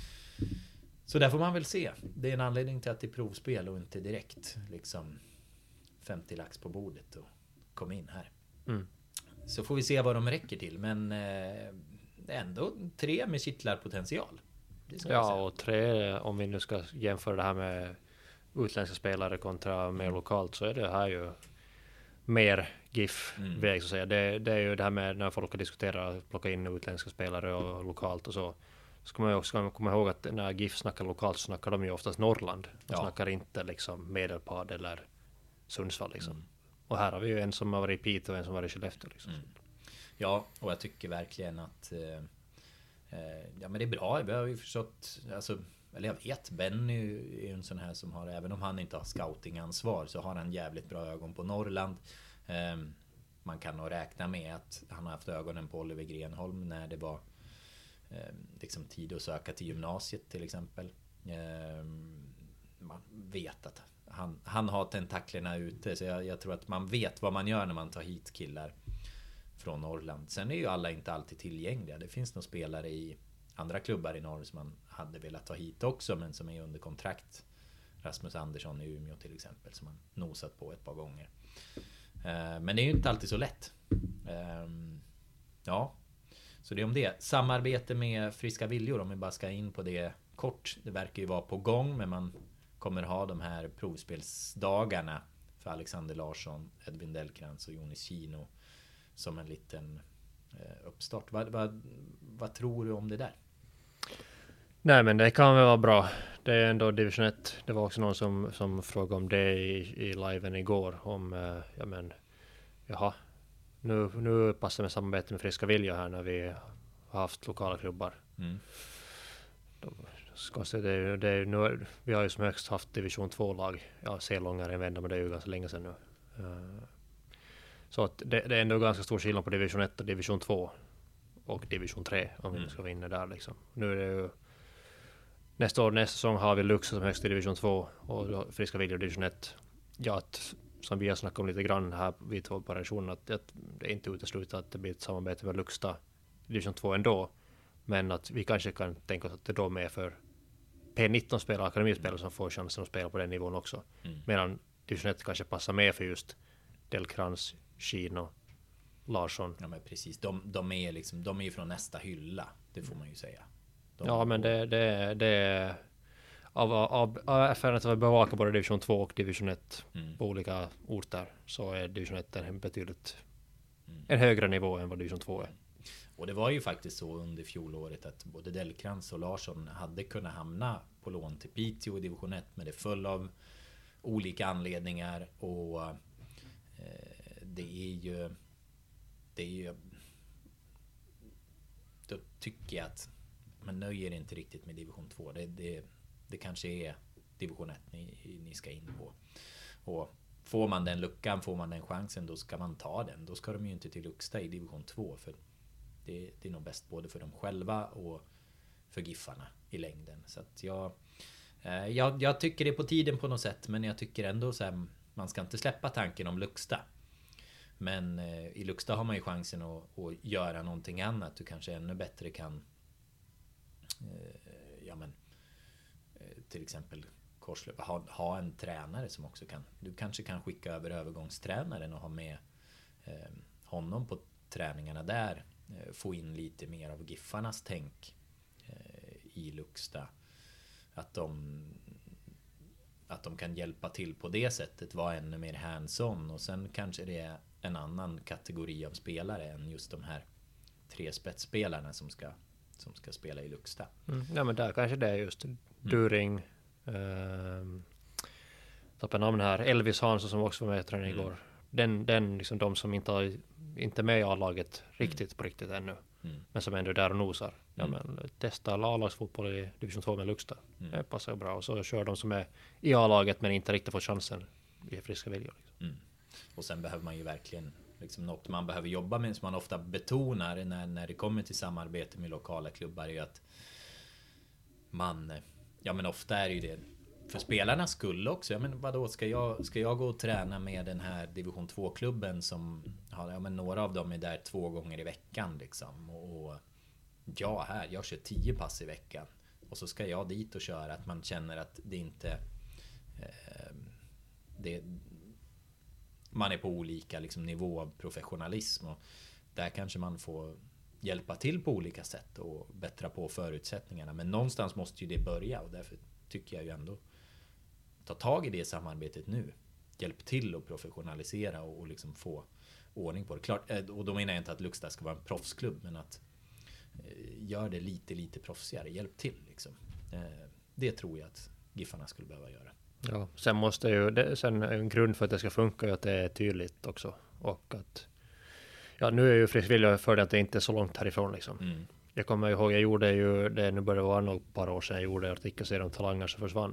Så där får man väl se. Det är en anledning till att det är provspel och inte direkt liksom femtio lax på bordet och kom in här. Mm. Så får vi se vad de räcker till. Men eh, ändå tre med kittlarpotential. Ja, och tre, om vi nu ska jämföra det här med utländska spelare kontra mer lokalt, så är det här ju mer GIF-väg mm. så att säga. Det, det är ju det här med när folk har diskuterat plocka in utländska spelare och lokalt och så. Ska man ju också komma ihåg att när GIF snackar lokalt så snackar de ju oftast Norrland. De ja. snackar inte liksom Medelpad eller Sundsvall liksom. Mm. Och här har vi ju en som har varit i Piteå och en som har varit i Skellefteå liksom. Mm. Ja, och jag tycker verkligen att eh, eh, ja, men det är bra. Vi har ju förstått, alltså, eller jag vet, Benny är ju en sån här som har, även om han inte har scoutingansvar, så har han jävligt bra ögon på Norrland. Eh, man kan nog räkna med att han har haft ögonen på Oliver Grenholm när det var eh, liksom tid att söka till gymnasiet till exempel. Eh, man vet att Han, han har tentaklerna ute, så jag, jag tror att man vet vad man gör när man tar hit killar från Norrland. Sen är ju alla inte alltid tillgängliga. Det finns nog spelare i andra klubbar i norr som man hade velat ta hit också, men som är under kontrakt. Rasmus Andersson i Umeå till exempel, som man nosat på ett par gånger. Eh, men det är ju inte alltid så lätt. Eh, ja, så det är om det. Samarbete med Friska Viljor, om vi bara ska in på det kort. Det verkar ju vara på gång, men man kommer ha de här provspelsdagarna för Alexander Larsson, Edvin Delkrans och Jonis Kino som en liten eh, uppstart. Vad, vad, vad tror du om det där? Nej, men det kan väl vara bra. Det är ändå division ett. Det var också någon som, som frågade om det i, i liven igår. Om, eh, ja men, jaha, nu, nu passar med samarbete med Friska Viljor här när vi har haft lokala klubbar. Mm. Då, ska se, det är, det är, nu, vi har ju som högst haft division två-lag. Ja, C-långare en vända, men det är ju ganska länge sedan nu. Uh, så att det, det är ändå ganska stor skillnad på division ett och division två och division tre, om mm. vi ska vinna där liksom. Nu är det ju nästa år, nästa säsong har vi Luxa som högst i division två och Friska Viljor division ett. Ja, att, som vi har snackat om lite grann här vid två operationer, att, att det är inte uteslutet att det blir ett samarbete med Luxta division två ändå. Men att vi kanske kan tänka oss att det då är för P nitton-spelare, akademispelare som får chansen att spela på den nivån också. Mm. Medan division ett kanske passar med för just Delkrans, Kino, Larsson. Ja, men precis. De, de är liksom, de är ju från nästa hylla, det får man ju säga. De ja, men det, det, det är av, av, av erfarenhet att bevaka både division två och division ett mm. på olika orter, så är division ett en betydligt mm. en högre nivå än vad division två är. Och det var ju faktiskt så under fjolåret att både Delkrans och Larsson hade kunnat hamna på lån till Piteå i division ett, men det föll av olika anledningar. Och eh, det är ju det är ju då tycker jag att man nöjer inte riktigt med division två. Det, det, det kanske är division ett ni, ni ska in på. Och får man den luckan, får man den chansen, då ska man ta den. Då ska de ju inte till Luxta i division två, för Det, det är nog bäst både för dem själva och för Giffarna i längden. Så att jag, eh, jag, jag tycker det är på tiden på något sätt, men jag tycker ändå så här, man ska inte släppa tanken om Luxta. Men eh, i Luxta har man ju chansen att, att göra någonting annat. Du kanske ännu bättre kan eh, ja men till exempel Korslöp, ha, ha en tränare som också kan, du kanske kan skicka över övergångstränaren och ha med eh, honom på träningarna där, eh, få in lite mer av Giffarnas tänk eh, i Luxta, att de att de kan hjälpa till på det sättet, vara ännu mer hands-on, och sen kanske det är en annan kategori av spelare än just de här tre spetsspelarna som ska som ska spela i Luxta. Mm. Ja, men där kanske det är just During, mm. eh, tappar namn här, Elvis Hansson som också var med i träning igår. Mm. Den, den liksom de som inte har, inte med i A-laget riktigt mm. på riktigt ännu. Mm. Men som ändå är där och nosar. Ja, mm. men testa A-lagsfotboll i division två med Luxta. Mm. Det passar bra. Och så kör de som är i A-laget men inte riktigt får chansen i friska viljor. Liksom. Mm. Och sen behöver man ju verkligen liksom något man behöver jobba med, som man ofta betonar när, när det kommer till samarbete med lokala klubbar, är att man, ja men ofta är det ju det för spelarnas skull också. Ja men vadå, ska jag, ska jag gå och träna med den här division två-klubben som har, ja men några av dem är där två gånger i veckan liksom, och, och jag här, jag kör tio pass i veckan och så ska jag dit och köra, att man känner att det inte eh, det man är på olika liksom, nivå av professionalism, och där kanske man får hjälpa till på olika sätt och bättra på förutsättningarna, men någonstans måste ju det börja, och därför tycker jag ju ändå ta tag i det samarbetet nu, hjälp till att professionalisera och, och liksom få ordning på det. Klart, och då menar jag inte att Luxta ska vara en proffsklubb, men att eh, gör det lite lite proffsigare, hjälp till liksom. Eh, det tror jag att Giffarna skulle behöva göra. Ja, sen måste ju det, sen en grund för att det ska funka är att det är tydligt också, och att ja, nu är ju frivilliga för att det inte är så långt härifrån liksom. Mm. Jag kommer ihåg, jag gjorde ju det, nu började det vara några par år sedan, jag gjorde artikelserie om talanger som försvann.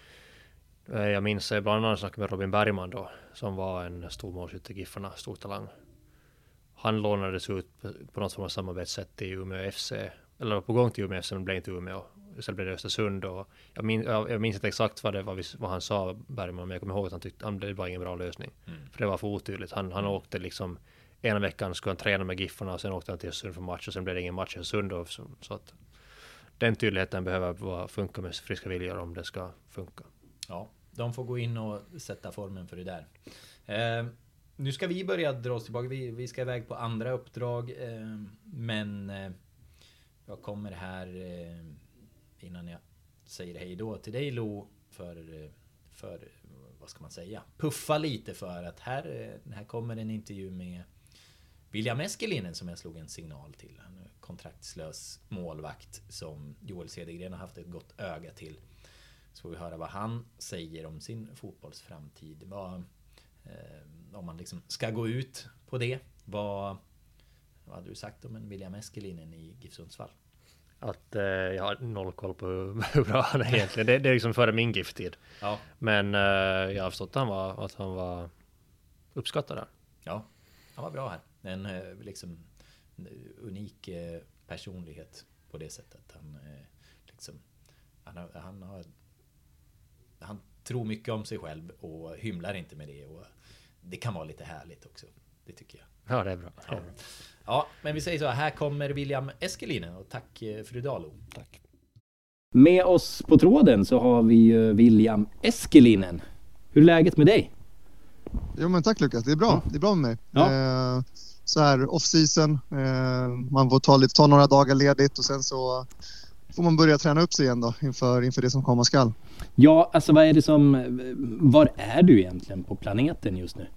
Jag minns bland annat snackade med Robin Bergman då, som var en stor målskytt i Giffarna, stor talang. Han lånades ut på något form av samarbetssätt i Umeå F C, eller på gång till Umeå F C, men blev inte Umeå. Sen blev det Östersund, och jag, min, jag, jag minns inte exakt vad det var, vad han sa, Bergman, men jag kommer ihåg att han tyckte att det var ingen bra lösning. Mm. För det var för otydligt. Han, han åkte liksom, ena veckan skulle han träna med Giffarna, och sen åkte han till Östersund för match, och sen blev det ingen match i Östersund. Och så, så att den tydligheten behöver vara, funka med friska viljor om det ska funka. Ja, de får gå in och sätta formen för det där. Eh, nu ska vi börja dra oss tillbaka. Vi, vi ska iväg på andra uppdrag, eh, men eh, jag kommer här eh, innan jag säger hej då till dig, Lo, för, för vad ska man säga, puffa lite för att här, här kommer en intervju med William Eskelinen som jag slog en signal till. Han är kontraktslös målvakt som Joel Cedergren har haft ett gott öga till. Så får vi höra vad han säger om sin fotbollsframtid. Vad, eh, om man liksom ska gå ut på det, vad, vad hade du sagt om en William Eskelinen i GIF Sundsvall? Att eh, jag har noll koll på hur bra han är egentligen. Det, det är liksom före min GIF-tid. Ja. Men eh, jag har förstått att han var, att han var uppskattad där. Ja, han var bra här. En eh, liksom unik eh, personlighet på det sättet. Han, eh, liksom, han, har, han, har, han tror mycket om sig själv och hymlar inte med det. Och det kan vara lite härligt också. Det tycker jag. Ja, det är bra. Ja. Ja, men vi säger så. Här kommer William Eskelinen, och tack fru Dalo. Tack. Med oss på tråden så har vi ju William Eskelinen. Hur är läget med dig? Jo men tack Lukas, det är bra. Mm. Det är bra med mig. Ja. Eh, så här off-season, eh, man får ta, lite, ta några dagar ledigt och sen så får man börja träna upp sig igen då inför, inför det som komma skall. Ja, alltså vad är det som, var är du egentligen på planeten just nu?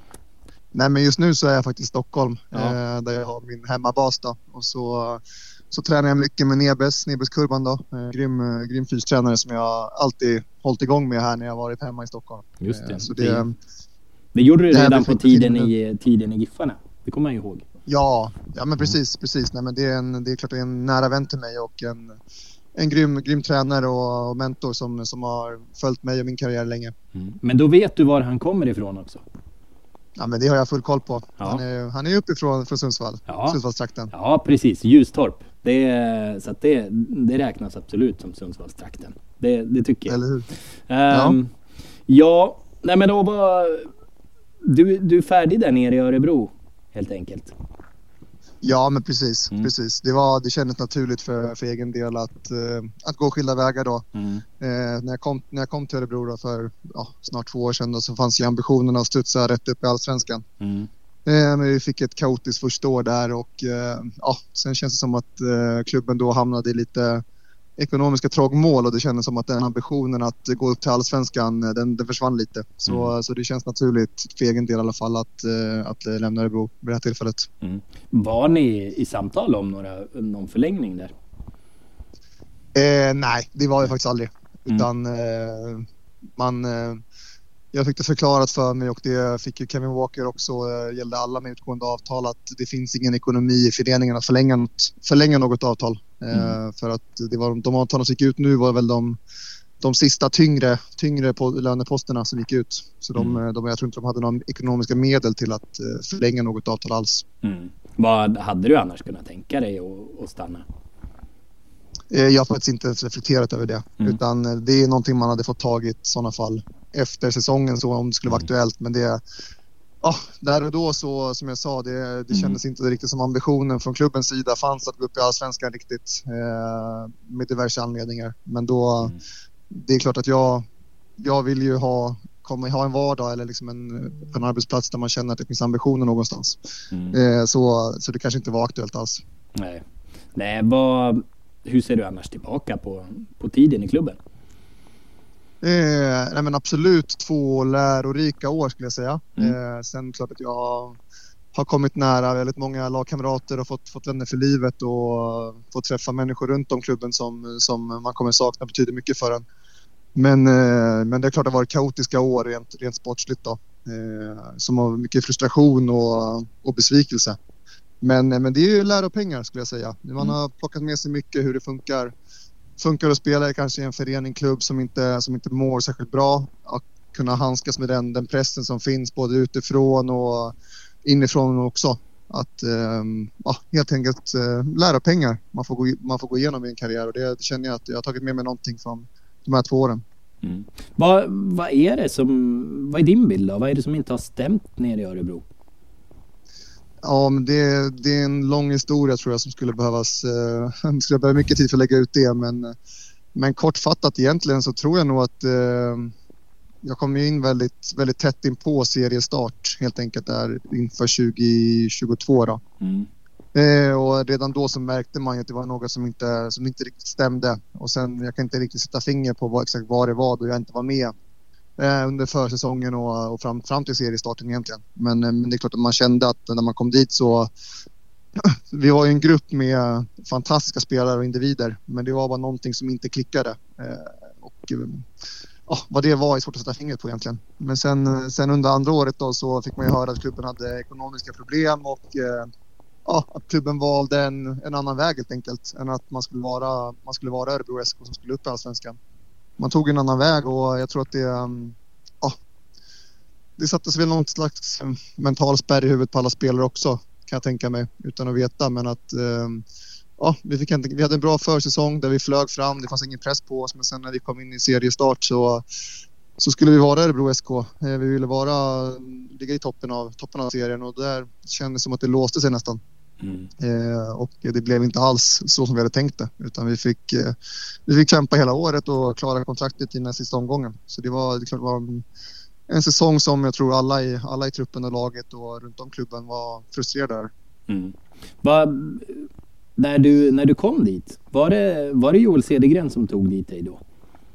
Nej men just nu så är jag faktiskt i Stockholm, ja. eh, där jag har min hemmabas då. Och så, så tränar jag mycket med Nebes, Nebes-kurban då. Eh, grym, grym fystränare som jag alltid hållit igång med här när jag varit hemma i Stockholm. Just det. Eh, så det, det, det gjorde du det redan på tiden i, tiden i Giffarna. Det kommer man ju ihåg. Ja, ja men precis, precis. Nej, men det, är en, det är klart det är en nära vän till mig och en, en grym, grym tränare och, och mentor som, som har följt mig och min karriär länge. Mm. Men då vet du var han kommer ifrån också? Ja, men det har jag full koll på. Ja. Han är, han är uppifrån från Sundsvall, ja. Sundsvallstrakten. Ja, precis. Ljustorp. Det är, så att det, det räknas absolut som Sundsvallstrakten. Det, det tycker jag. Eller hur? Um, ja. ja, nej men då var... Du, du är färdig där nere i Örebro, helt enkelt. Ja, men precis. Mm. precis. Det, var, det kändes naturligt för, för egen del att, uh, att gå skilda vägar då. Mm. Uh, när, jag kom, när jag kom till Örebro då för uh, snart två år sedan då, så fanns ju ambitionen att studsa rätt upp i Allsvenskan. Mm. Uh, men vi fick ett kaotiskt första år där och uh, uh, sen känns det som att uh, klubben då hamnade i lite ekonomiska trågmål och det kändes som att den ambitionen att gå upp till Allsvenskan, den, den försvann lite. Så, mm. så det känns naturligt för egen del i alla fall att, att lämna Örebro vid det här tillfället. Mm. Var ni i samtal om några, någon förlängning där? Eh, nej, det var det faktiskt aldrig. Mm. Utan eh, man... Eh, jag fick det förklarat för mig och det fick ju Kevin Walker också, eh, gällde alla med utgående avtal, att det finns ingen ekonomi i föreningen att förlänga något, förlänga något avtal. Mm. Eh, för att det var, de avtalen som gick ut nu var väl de, de sista tyngre, tyngre på, löneposterna som gick ut. Så de, mm. de, jag tror inte de hade några ekonomiska medel till att eh, förlänga något avtal alls. Mm. Vad hade du annars kunnat tänka dig att, att stanna? Eh, jag har faktiskt inte ens reflekterat över det. Mm. Utan det är någonting man hade fått tagit i sådana fall efter säsongen, så om det skulle vara mm. aktuellt. Men det, oh, där och då så, som jag sa, det, det kändes mm. inte riktigt som ambitionen från klubbens sida fanns att gå upp i Allsvenskan riktigt, eh, med diverse anledningar. Men då, mm. det är klart att jag, jag vill ju ha, komma, ha en vardag eller liksom en, en arbetsplats där man känner att det finns ambitioner någonstans. Mm. Eh, så, så det kanske inte var aktuellt alls. Nej, Nej vad, hur ser du annars tillbaka på, på tiden i klubben? Eh, nej men absolut två lärorika år skulle jag säga. Mm. Eh, sen klart att jag har kommit nära väldigt många lagkamrater och fått, fått vänner för livet och fått träffa människor runt om klubben som, som man kommer sakna, betyder mycket för en. Men, eh, men det är klart att det har varit kaotiska år rent, rent sportsligt då. Eh, som har mycket frustration och, och besvikelse. Men, men det är ju läropengar skulle jag säga. Man har plockat med sig mycket hur det funkar. Funkar att spela i kanske en föreningsklubb som inte, som inte mår särskilt bra. Att kunna handskas med den, den pressen som finns både utifrån och inifrån också. Att um, ja, helt enkelt uh, lära pengar man får, gå, man får gå igenom i en karriär. Och det, det känner jag att jag har tagit med mig någonting från de här två åren. Mm. Vad, vad är det som, vad är din bild då? Vad är det som inte har stämt ner i Örebro? Ja, men det, det är en lång historia tror jag som skulle behövas. Eh, skulle behöva mycket tid för att lägga ut det. Men, men kortfattat egentligen så tror jag nog att eh, jag kom in väldigt, väldigt tätt in på seriestart helt enkelt där inför tjugo tjugotvå då. Mm. Eh, och redan då så märkte man ju att det var något som inte, som inte riktigt stämde. Och sen, jag kan inte riktigt sätta finger på vad, exakt vad det var då jag inte var med eh, under försäsongen och, och fram, fram till seriestarten egentligen. Men, eh, men det är klart att man kände att när man kom dit så vi var ju en grupp med fantastiska spelare och individer, men det var bara någonting som inte klickade. Eh, och eh, ja, vad det var är svårt att sätta fingret på egentligen. Men sen, sen under andra året då så fick man ju höra att klubben hade ekonomiska problem och eh, ja, att klubben valde en, en annan väg helt enkelt än att man skulle vara, man skulle vara Örebro S K som skulle upp i Allsvenskan. Man tog en annan väg och jag tror att det, ja, det sattes väl någon slags mental spärr i huvudet på alla spelare också, kan jag tänka mig, utan att veta. Men att ja, vi, fick inte, vi hade en bra försäsong där vi flög fram, det fanns ingen press på oss, men sen när vi kom in i seriestart så, så skulle vi vara Örebro S K. Vi ville vara, ligga i toppen av, toppen av serien och där kändes det som att det låste sig nästan. Mm. Eh, och det blev inte alls så som vi hade tänkt det, utan vi fick, eh, vi fick kämpa hela året och klara kontraktet i den sista omgången. Så det var, det klart var en, en säsong som jag tror alla i, alla i truppen och laget och runt om klubben var frustrerade. Mm. Va, när, du, när du kom dit, var det, var det Joel Cedergren som tog dit dig då?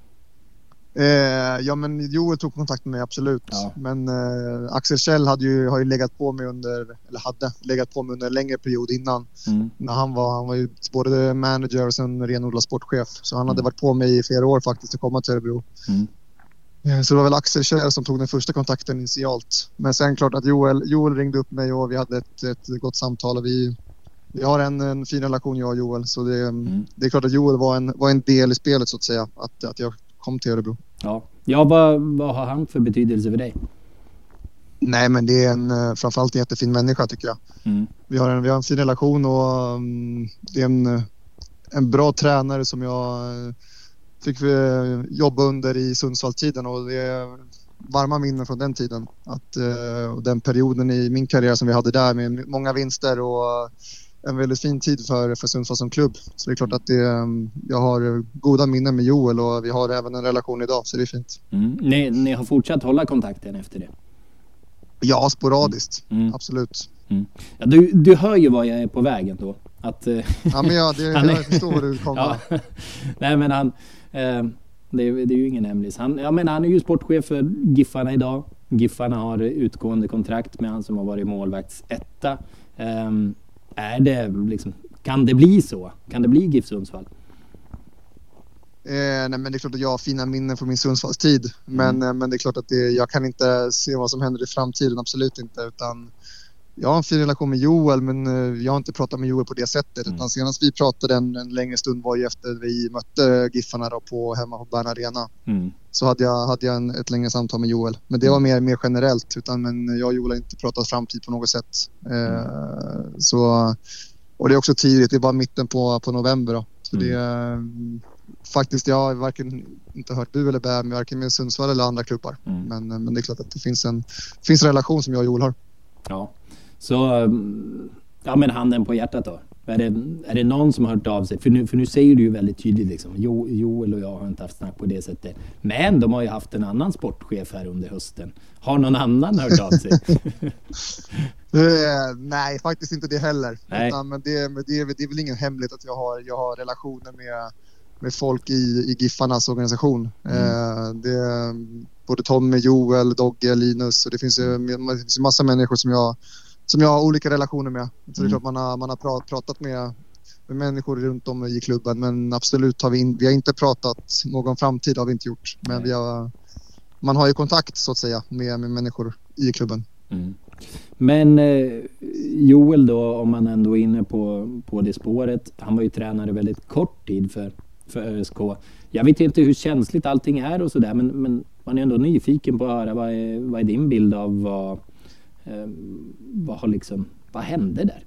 Eh, ja, men Joel tog kontakt med mig, absolut. Ja. Men eh, Axel Kjell hade ju, har ju legat på mig under, eller hade legat på mig under en längre period innan. Mm. När han var, han var ju både manager och sen renodlad sportchef. Så han hade mm. varit på mig i flera år faktiskt att komma till Örebro. Mm. Eh, så det var väl Axel Kjell som tog den första kontakten initialt. Men sen klart att Joel, Joel ringde upp mig och vi hade ett, ett gott samtal. Och vi, vi har en, en fin relation, jag och Joel. Så det, mm. det är klart att Joel var en, var en del i spelet så att säga. Att, att jag kom till Örebro. Ja, ja vad, vad har han för betydelse för dig? Nej, men det är en, framförallt en jättefin människa tycker jag. Mm. Vi, har en, vi har en fin relation och um, det är en, en bra tränare som jag fick jobba under i Sundsvall-tiden och det är varma minnen från den tiden. Att, uh, och den perioden i min karriär som vi hade där med många vinster och en väldigt fin tid för, för Sundsvall som klubb. Så det är klart att det, jag har goda minnen med Joel och vi har även en relation idag, så det är fint. Mm. Ni, ni har fortsatt hålla kontakten efter det? Ja, sporadiskt. Mm. Absolut. Mm. Ja, du, du hör ju vad jag är på vägen då. Att, ja, men ja, det, han är, jag förstår vad du kommer. Ja. Nej, men han... Eh, det, är, det är ju ingen hemlis. Han, jag menar, han är ju sportchef för Giffarna idag. Giffarna har utgående kontrakt med han som har varit målvaktsetta. Eh, är det liksom... Kan det bli så? Kan det bli GIF Sundsvall? Eh, nej, men det är klart att jag har fina minnen från min Sundsvalls tid. Men, mm. men det är klart att det, jag kan inte se vad som händer i framtiden. Absolut inte. Utan jag har en fin relation med Joel, men jag har inte pratat med Joel på det sättet. Mm. Utan senast vi pratade en, en längre stund var ju efter vi mötte Giffarna då på, hemma på Bern Arena. Mm. Så hade jag, hade jag en, ett längre samtal med Joel. Men det var mer, mer generellt. Utan, men jag och Joel har inte pratat framtid på något sätt. Eh, mm. så, och det är också tidigt. Det är bara mitten på, på november då. Så mm. det faktiskt, jag har varken inte hört bu eller bä med varken med Sundsvall eller andra klubbar. Mm. Men, men det är klart att det finns en, finns en relation som jag och Joel har. Ja, så ja, men handen på hjärtat då. Är det, är det någon som har hört av sig? För nu, för nu säger du ju väldigt tydligt liksom, jo, Joel och jag har inte haft snack på det sättet. Men de har ju haft en annan sportchef här under hösten. Har någon annan hört av sig? uh, nej, faktiskt inte det heller. Utan, men det, men det, det är väl ingen hemlighet att jag har, jag har relationer med med folk i, i Giffarnas organisation. Mm. Eh, det, både Tommy, Joel, Dogge, Linus, och det finns ju det finns ju massa människor som jag, som jag har olika relationer med. Så mm. det är klart man har, man har pra, pratat med, med människor runt om i klubben, men absolut har vi, in, vi har inte pratat någon framtid, har vi inte gjort. Men mm. vi har, man har ju kontakt så att säga med, med människor i klubben. Mm. Men eh, Joel då, om man ändå är inne på, på det spåret, han var ju tränare väldigt kort tid för för ÖSK. Jag vet inte hur känsligt allting är och sådär, men, men man är ändå nyfiken på att höra vad är, vad är din bild av vad, eh, vad har liksom, vad hände där?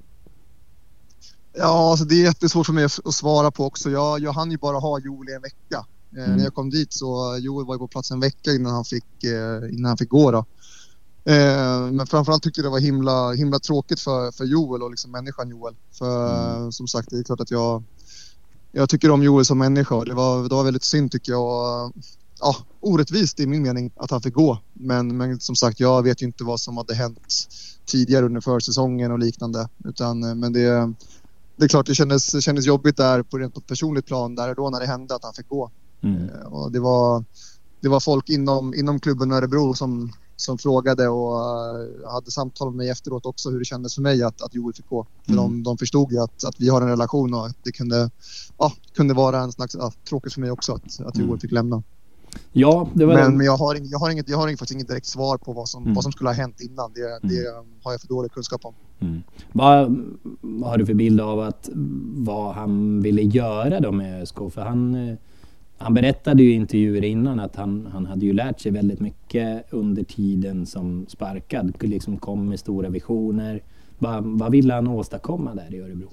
Ja, alltså det är jättesvårt för mig att svara på också. Jag, jag hann ju bara ha Joel i en vecka. Eh, mm. När jag kom dit så Joel var ju på plats en vecka innan han fick, eh, innan han fick gå då. Eh, men framförallt tyckte jag det var himla, himla tråkigt för, för Joel och liksom människan Joel. För mm. som sagt, det är klart att jag Jag tycker om Joel som människa. Det var, det var väldigt synd tycker jag. Ja, orättvist i min mening att han fick gå. Men, men som sagt, jag vet ju inte vad som hade hänt tidigare under försäsongen och liknande. Utan, men det, det är klart det kändes, det kändes jobbigt där på rent personligt plan där och då när det hände att han fick gå. Mm. Och det var, det var folk inom, inom klubben Örebro som, som frågade och hade samtal med mig efteråt också hur det kändes för mig att, att Joel fick gå. För mm. de, de förstod ju att, att vi har en relation och att det kunde, ja, kunde vara en slags ja, tråkigt för mig också att, att Joel mm. fick lämna. Ja, det var men, men jag har, jag har, inget, jag har inget, faktiskt inget direkt svar på vad som, mm. vad som skulle ha hänt innan. Det, mm. det har jag för dålig kunskap om. Mm. Vad, vad har du för bild av att vad han ville göra då med ÖSK? För han... Han berättade ju i intervjuer innan att han, han hade ju lärt sig väldigt mycket under tiden som sparkad. Liksom kom med stora visioner. Vad, vad ville han åstadkomma där i Örebro?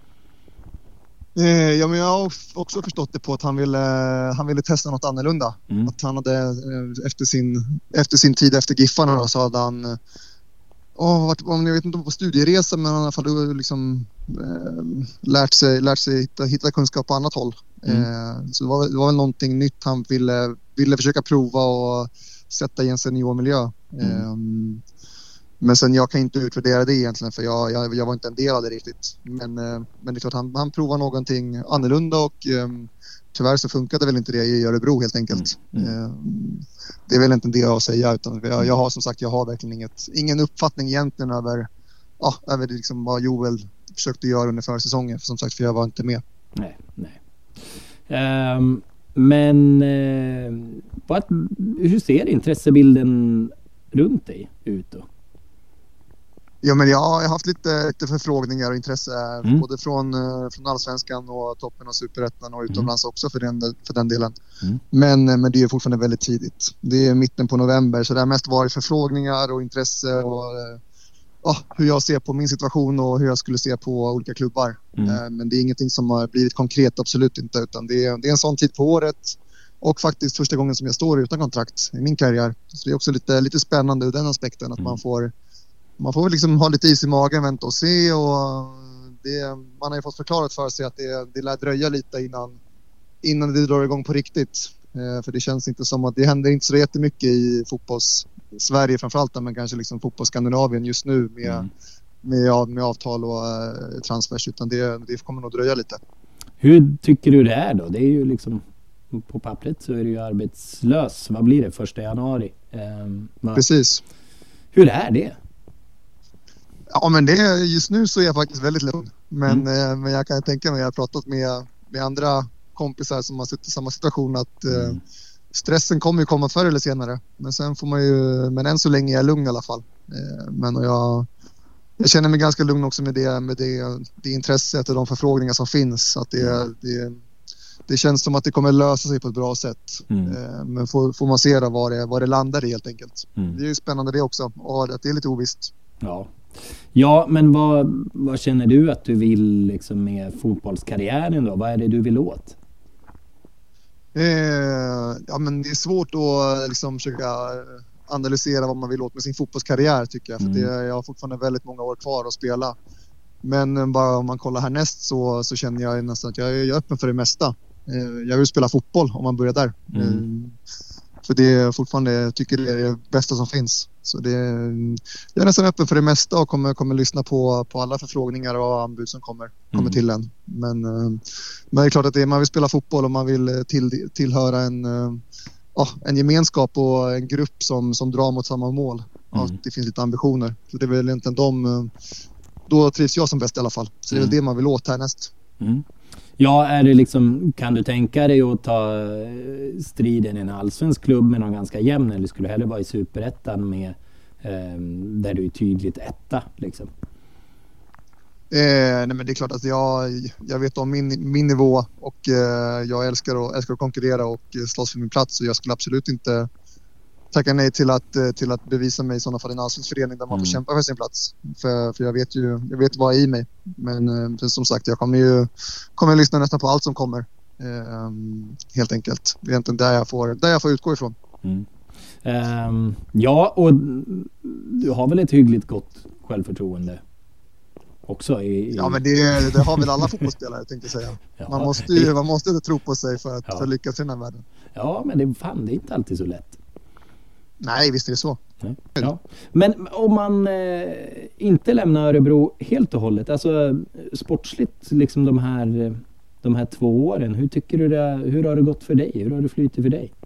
Eh, ja, men jag har också förstått det på att han ville, han ville testa något annorlunda. Mm. Att han hade eh, efter, sin, efter sin tid efter Giffarna då, så hade han... Oh, om jag vet inte om på studieresa, men i alla fall liksom, eh, lärt sig, lärt sig hitta, hitta kunskap på annat håll. Mm. Eh, så det var, det var väl någonting nytt han ville, ville försöka prova och sätta i en seniormiljö. Mm. Eh, men sen jag kan inte utvärdera det egentligen för jag, jag, jag var inte en del av det riktigt. Men, eh, men det är klart han, han provade någonting annorlunda och eh, tyvärr så funkade väl inte det i Örebro helt enkelt. Mm. Mm. Eh, det är väl inte det att säga utan jag, jag har som sagt jag har verkligen inget, ingen uppfattning egentligen över, ja, över liksom vad Joel försökte göra under försäsongen. För som sagt, för jag var inte med. Nej, nej. Um, men uh, vad, hur ser intressebilden runt dig ut då? Ja, men jag har haft lite, lite förfrågningar och intresse mm. både från, från Allsvenskan och toppen och Superettan och utomlands mm. också för den, för den delen. Mm. Men, men det är fortfarande väldigt tidigt. Det är mitten på november så det har mest varit förfrågningar och intresse och oh, hur jag ser på min situation och hur jag skulle se på olika klubbar. Mm. Men det är ingenting som har blivit konkret, absolut inte. Utan det är, det är en sån tid på året och faktiskt första gången som jag står utan kontrakt i min karriär. Så det är också lite, lite spännande ur den aspekten att mm. man får Man får väl liksom ha lite is i magen, vänta och se och det det, man har ju fått förklarat för sig att det, det lär dröja lite innan, innan det drar igång på riktigt. Eh, för det känns inte som att det händer inte så jättemycket i fotbolls Sverige framförallt, men kanske liksom fotbollsskandinavien just nu med, mm. med, med avtal och uh, transfers, utan det, det kommer nog dröja lite. Hur tycker du det är då? Det är ju liksom på pappret så är du ju arbetslös. Vad blir det? Första januari? Um, Precis. Hur är det? Ja, men det, just nu så är jag faktiskt väldigt lugn. Men, Mm. eh, men jag kan tänka mig, jag har pratat med, med andra kompisar som har suttit i samma situation, att eh, Mm. stressen kommer ju komma förr eller senare. Men sen får man ju, men än så länge är jag lugn i alla fall. Eh, men och jag, jag känner mig ganska lugn också med det, med det, det intresset och de förfrågningar som finns. Att det, Mm. det, det känns som att det kommer lösa sig på ett bra sätt. Mm. Eh, men får, får man se då vad det, vad det landar i helt enkelt. Mm. Det är ju spännande det också, och att det är lite ovisst. Ja. Ja, men vad, vad känner du att du vill liksom med fotbollskarriären då? Vad är det du vill åt? Eh, ja, men det är svårt att liksom försöka analysera vad man vill åt med sin fotbollskarriär, tycker jag. För Mm. det, jag har fortfarande väldigt många år kvar att spela. Men bara om man kollar härnäst så, så känner jag nästan att jag är öppen för det mesta. Eh, jag vill spela fotboll om man börjar där. Mm. Eh, för det är fortfarande, jag tycker det är det bästa som finns. Så det, jag är nästan öppen för det mesta och kommer, kommer lyssna på, på alla förfrågningar och anbud som kommer, kommer Mm. till en. Men, eh, men det är klart att det är, man vill spela fotboll och man vill till, tillhöra en, eh, ja, en gemenskap och en grupp som, som drar mot samma mål. Mm. Att det finns lite ambitioner. Så det är väl inte de, eh, då trivs jag som bäst i alla fall. Så det är väl Mm. det man vill åt härnäst. Mm. Ja, är det liksom, kan du tänka dig att ta eh, striden i en allsvensk klubb med någon ganska jämn, eller skulle du hellre vara i superettan med eh, där du är tydligt etta liksom? Eh, nej, men det är klart att jag, jag vet om min, min nivå och eh, jag älskar att, älskar att konkurrera och slåss för min plats, så jag skulle absolut inte tacka nej till att, till att bevisa mig i sådana fall i en allsvensk förening där man Mm. får kämpa för sin plats. För, för jag vet ju jag vet vad är i mig. Men eh, som sagt, jag kommer ju kommer att lyssna nästan på allt som kommer. Eh, helt enkelt. Det är egentligen där jag får, där jag får utgå ifrån. Mm. Ehm, ja, och du har väl ett hyggligt gott självförtroende också i, i... Ja, men det, det har väl alla fotbollsspelare, tänkte jag säga. Ja. Man måste ju man måste ju tro på sig för att, Ja. för att lyckas i den här världen. Ja, men det, fan, det är inte alltid så lätt. Nej, visst är det så. Nej. Ja. Men om man eh, inte lämnar Örebro helt och hållet, alltså sportsligt liksom de här, de här två åren, hur tycker du det, hur har det gått för dig? Hur har det flyttat för dig?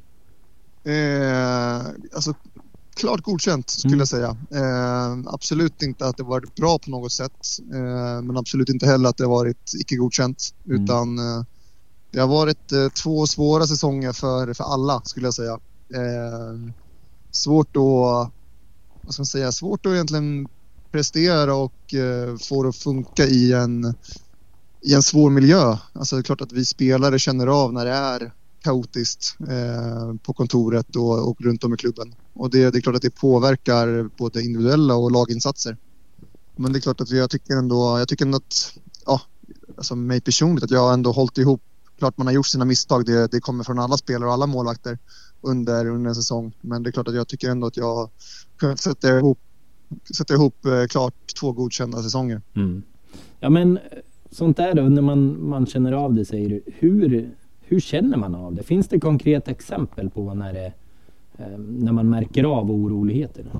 Eh, alltså klart godkänt skulle Mm. jag säga. Eh, absolut inte att det varit bra på något sätt, eh, men absolut inte heller att det varit icke godkänt, Mm. utan eh, det har varit eh, två svåra säsonger för, för alla, skulle jag säga. Eh, svårt att vad ska man säga, svårt att egentligen prestera och eh, få det att funka i en i en svår miljö. Alltså det är klart att vi spelare känner av när det är kaotiskt eh, på kontoret och, och runt om i klubben. Och det, det är klart att det påverkar både individuella och laginsatser. Men det är klart att vi, jag tycker ändå, jag tycker ändå att, ja, alltså mig personligt, att jag har ändå hållit ihop. Klart man har gjort sina misstag, det, det kommer från alla spelare och alla målvakter under, under en säsong. Men det är klart att jag tycker ändå att jag har kunnat sätta ihop, sätta ihop eh, klart två godkända säsonger. Mm. Ja, men sånt där då, när man, man känner av det, säger du, hur, hur känner man av det? Finns det konkreta exempel på när, det, eh, när man märker av oroligheter?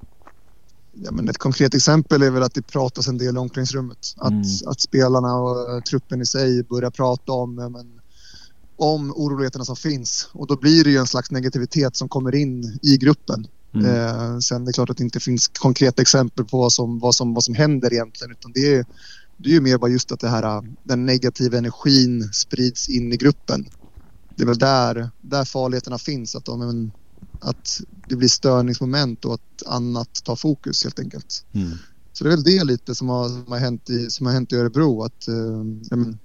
Ja, men ett konkret exempel är väl att det pratas en del i omklädningsrummet. Att, Mm. att spelarna och uh, truppen i sig börjar prata om, uh, men, om oroligheterna som finns. Och då blir det ju en slags negativitet som kommer in i gruppen. Mm. Eh, sen är det klart att det inte finns konkreta exempel på vad som, vad som, vad som händer egentligen. Utan det är, det är ju mer bara just att det här, uh, den negativa energin sprids in i gruppen. Det är väl där, där farligheterna finns. Att de, en, att det blir störningsmoment och att annat tar fokus helt enkelt. Mm. Så det är väl det lite som har, som har, hänt, i, som har hänt i Örebro. Att, eh, ja, men,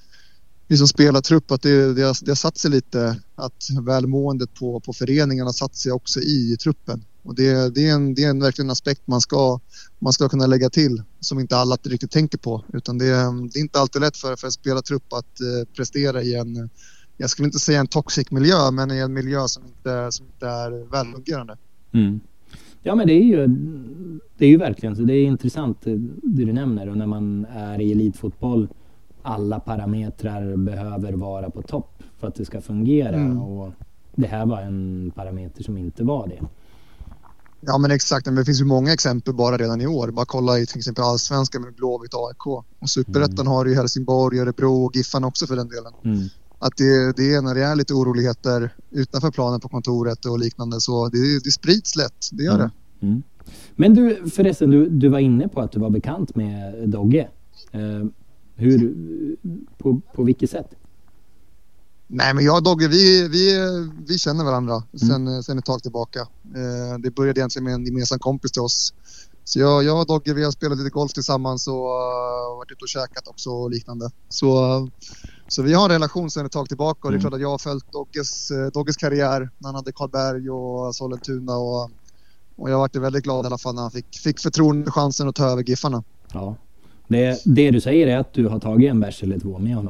vi som spelar trupp, att det, det, har, det har satt sig lite, att välmåendet på, på föreningarna har satt sig också i, i truppen. Och det, det, är en, det är en verkligen aspekt man ska, man ska kunna lägga till, som inte alla riktigt tänker på. Utan det, det är inte alltid lätt för, för en spelartrupp att eh, prestera i en, jag skulle inte säga en toxic miljö, men i en miljö som inte, som inte är välfungerande. Mm. Ja, men det är ju, det är ju verkligen så. Det är intressant det du nämner. Och när man är i elitfotboll, alla parametrar behöver vara på topp för att det ska fungera. Mm. Och det här var en parameter som inte var det. Ja, men exakt. Men det finns ju många exempel bara redan i år. Bara kolla i till exempel Allsvenskan med Blåvitt och A I K. Och Superettan mm. har ju Helsingborg, Örebro och Giffarna också för den delen. Mm. Att det, det är när det är lite oroligheter utanför planen på kontoret och liknande, så det, det sprids lätt. Det gör mm. det. Mm. Men du, förresten, du, du var inne på att du var bekant med Dogge. Eh, hur, på, på vilket sätt? Nej, men jag och Dogge, vi, vi, vi känner varandra sen, mm. sen ett tag tillbaka. Eh, det började egentligen med en gemensam kompis till oss. Så jag, jag och Dogge, vi har spelat lite golf tillsammans och uh, varit ute och käkat också och liknande. Så, uh, så vi har en relation sen ett tag tillbaka, och det är klart att jag har följt Dogges, uh, Dogges karriär när han hade Karlberg och Sollentuna, och, och jag har varit väldigt glad i alla fall när han fick, fick förtroende, chansen att ta över Giffarna. Ja, det, det du säger är att du har tagit en bärs eller två med honom.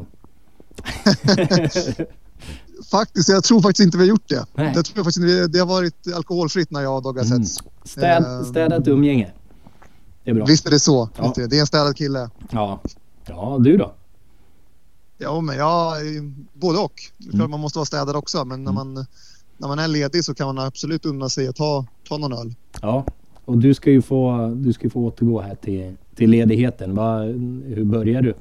Faktiskt, jag tror faktiskt inte vi har gjort det. Nej. Jag tror faktiskt inte, det har varit alkoholfritt när jag och Dogge har mm. setts. Städ, städat umgänge. Det är bra. Visst är det så. Ja. Det är en städad kille. Ja. Ja, du då? Ja, men jag både och. Mm. Man måste vara städad också, men när man, när man är ledig så kan man absolut unna sig att ta, ta någon öl. Ja, och du ska ju få, du ska få återgå här till, till ledigheten. Va, hur börjar du?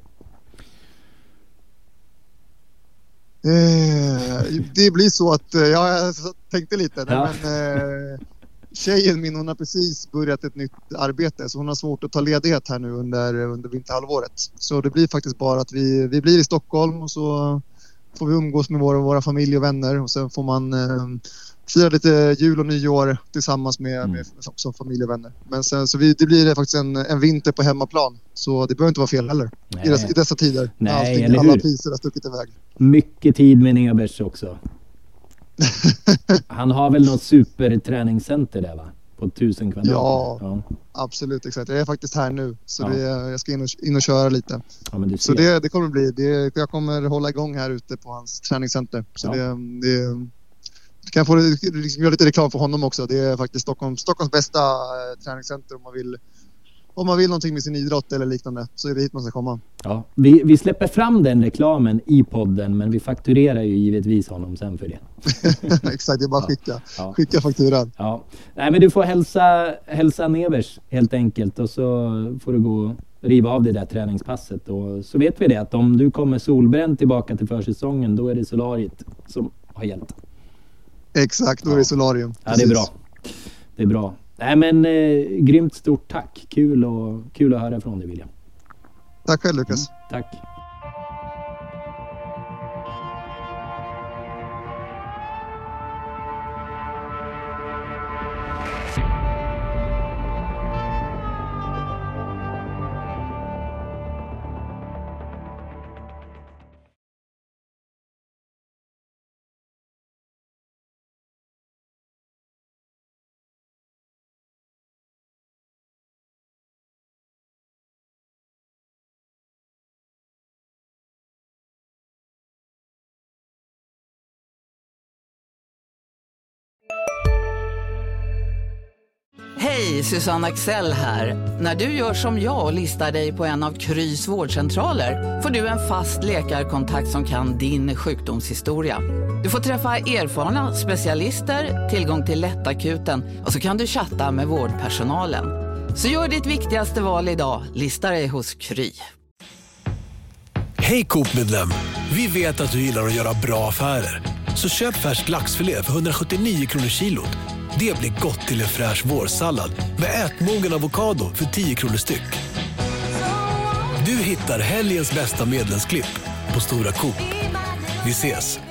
Eh, det blir så att eh, jag tänkte lite ja. men eh, tjejen min, hon har precis börjat ett nytt arbete, så hon har svårt att ta ledighet här nu under, under vinterhalvåret. Så det blir faktiskt bara att vi, vi blir i Stockholm, och så får vi umgås med våra, våra familj och vänner, och sen får man eh, fira lite jul och nyår tillsammans med, mm. med som familj och vänner. Men sen, så vi, det blir faktiskt en, en vinter på hemmaplan, så det behöver inte vara fel heller i dessa, i dessa tider. Nej, allting, eller alla hur? priser har stuckit iväg. Mycket tid med Nebers också. Han har väl något superträningscenter där, va? På tusen kvadrat. Ja, ja, absolut, exakt. Jag är faktiskt här nu, så ja. det, jag ska in och, in och köra lite. Ja, men du ser. Så det, det kommer bli, det, jag kommer hålla igång här ute på hans träningscenter. Så ja. det, det kan jag få liksom, göra lite reklam för honom också. Det är faktiskt Stockholm, Stockholms bästa eh, träningscenter om man vill. Om man vill någonting med sin idrott eller liknande, så är det hit man ska komma. Ja, vi, vi släpper fram den reklamen i podden, men vi fakturerar ju givetvis honom sen för det. Exakt, det är bara ja. skicka. Ja. Skicka fakturan. Ja. Nej, men du får hälsa, hälsa Nevers helt enkelt, och så får du gå och riva av det där träningspasset. Och så vet vi det, att om du kommer solbränd tillbaka till försäsongen, då är det solariet som har gällt. Exakt, då ja. är det solarium. Ja, det är bra. Det är bra. Nej, men eh, grymt stort tack. Kul, och, kul att höra från dig, William. Tack själv, Lukas. Mm, tack. Hej, Susanne Axel här. När du gör som jag och listar dig på en av Krys vårdcentraler får du en fast läkarkontakt som kan din sjukdomshistoria. Du får träffa erfarna specialister, tillgång till lättakuten och så kan du chatta med vårdpersonalen. Så gör ditt viktigaste val idag, lista dig hos Kry. Hej Coop-medlem, vi vet att du gillar att göra bra affärer. Så köp färsk laxfilé för hundrasjuttionio kronor kilot. Det blir gott till en fräsch vårsallad med ätmogen avokado för tio kronor styck. Du hittar helgens bästa medlemsklipp på Stora Coop. Vi ses!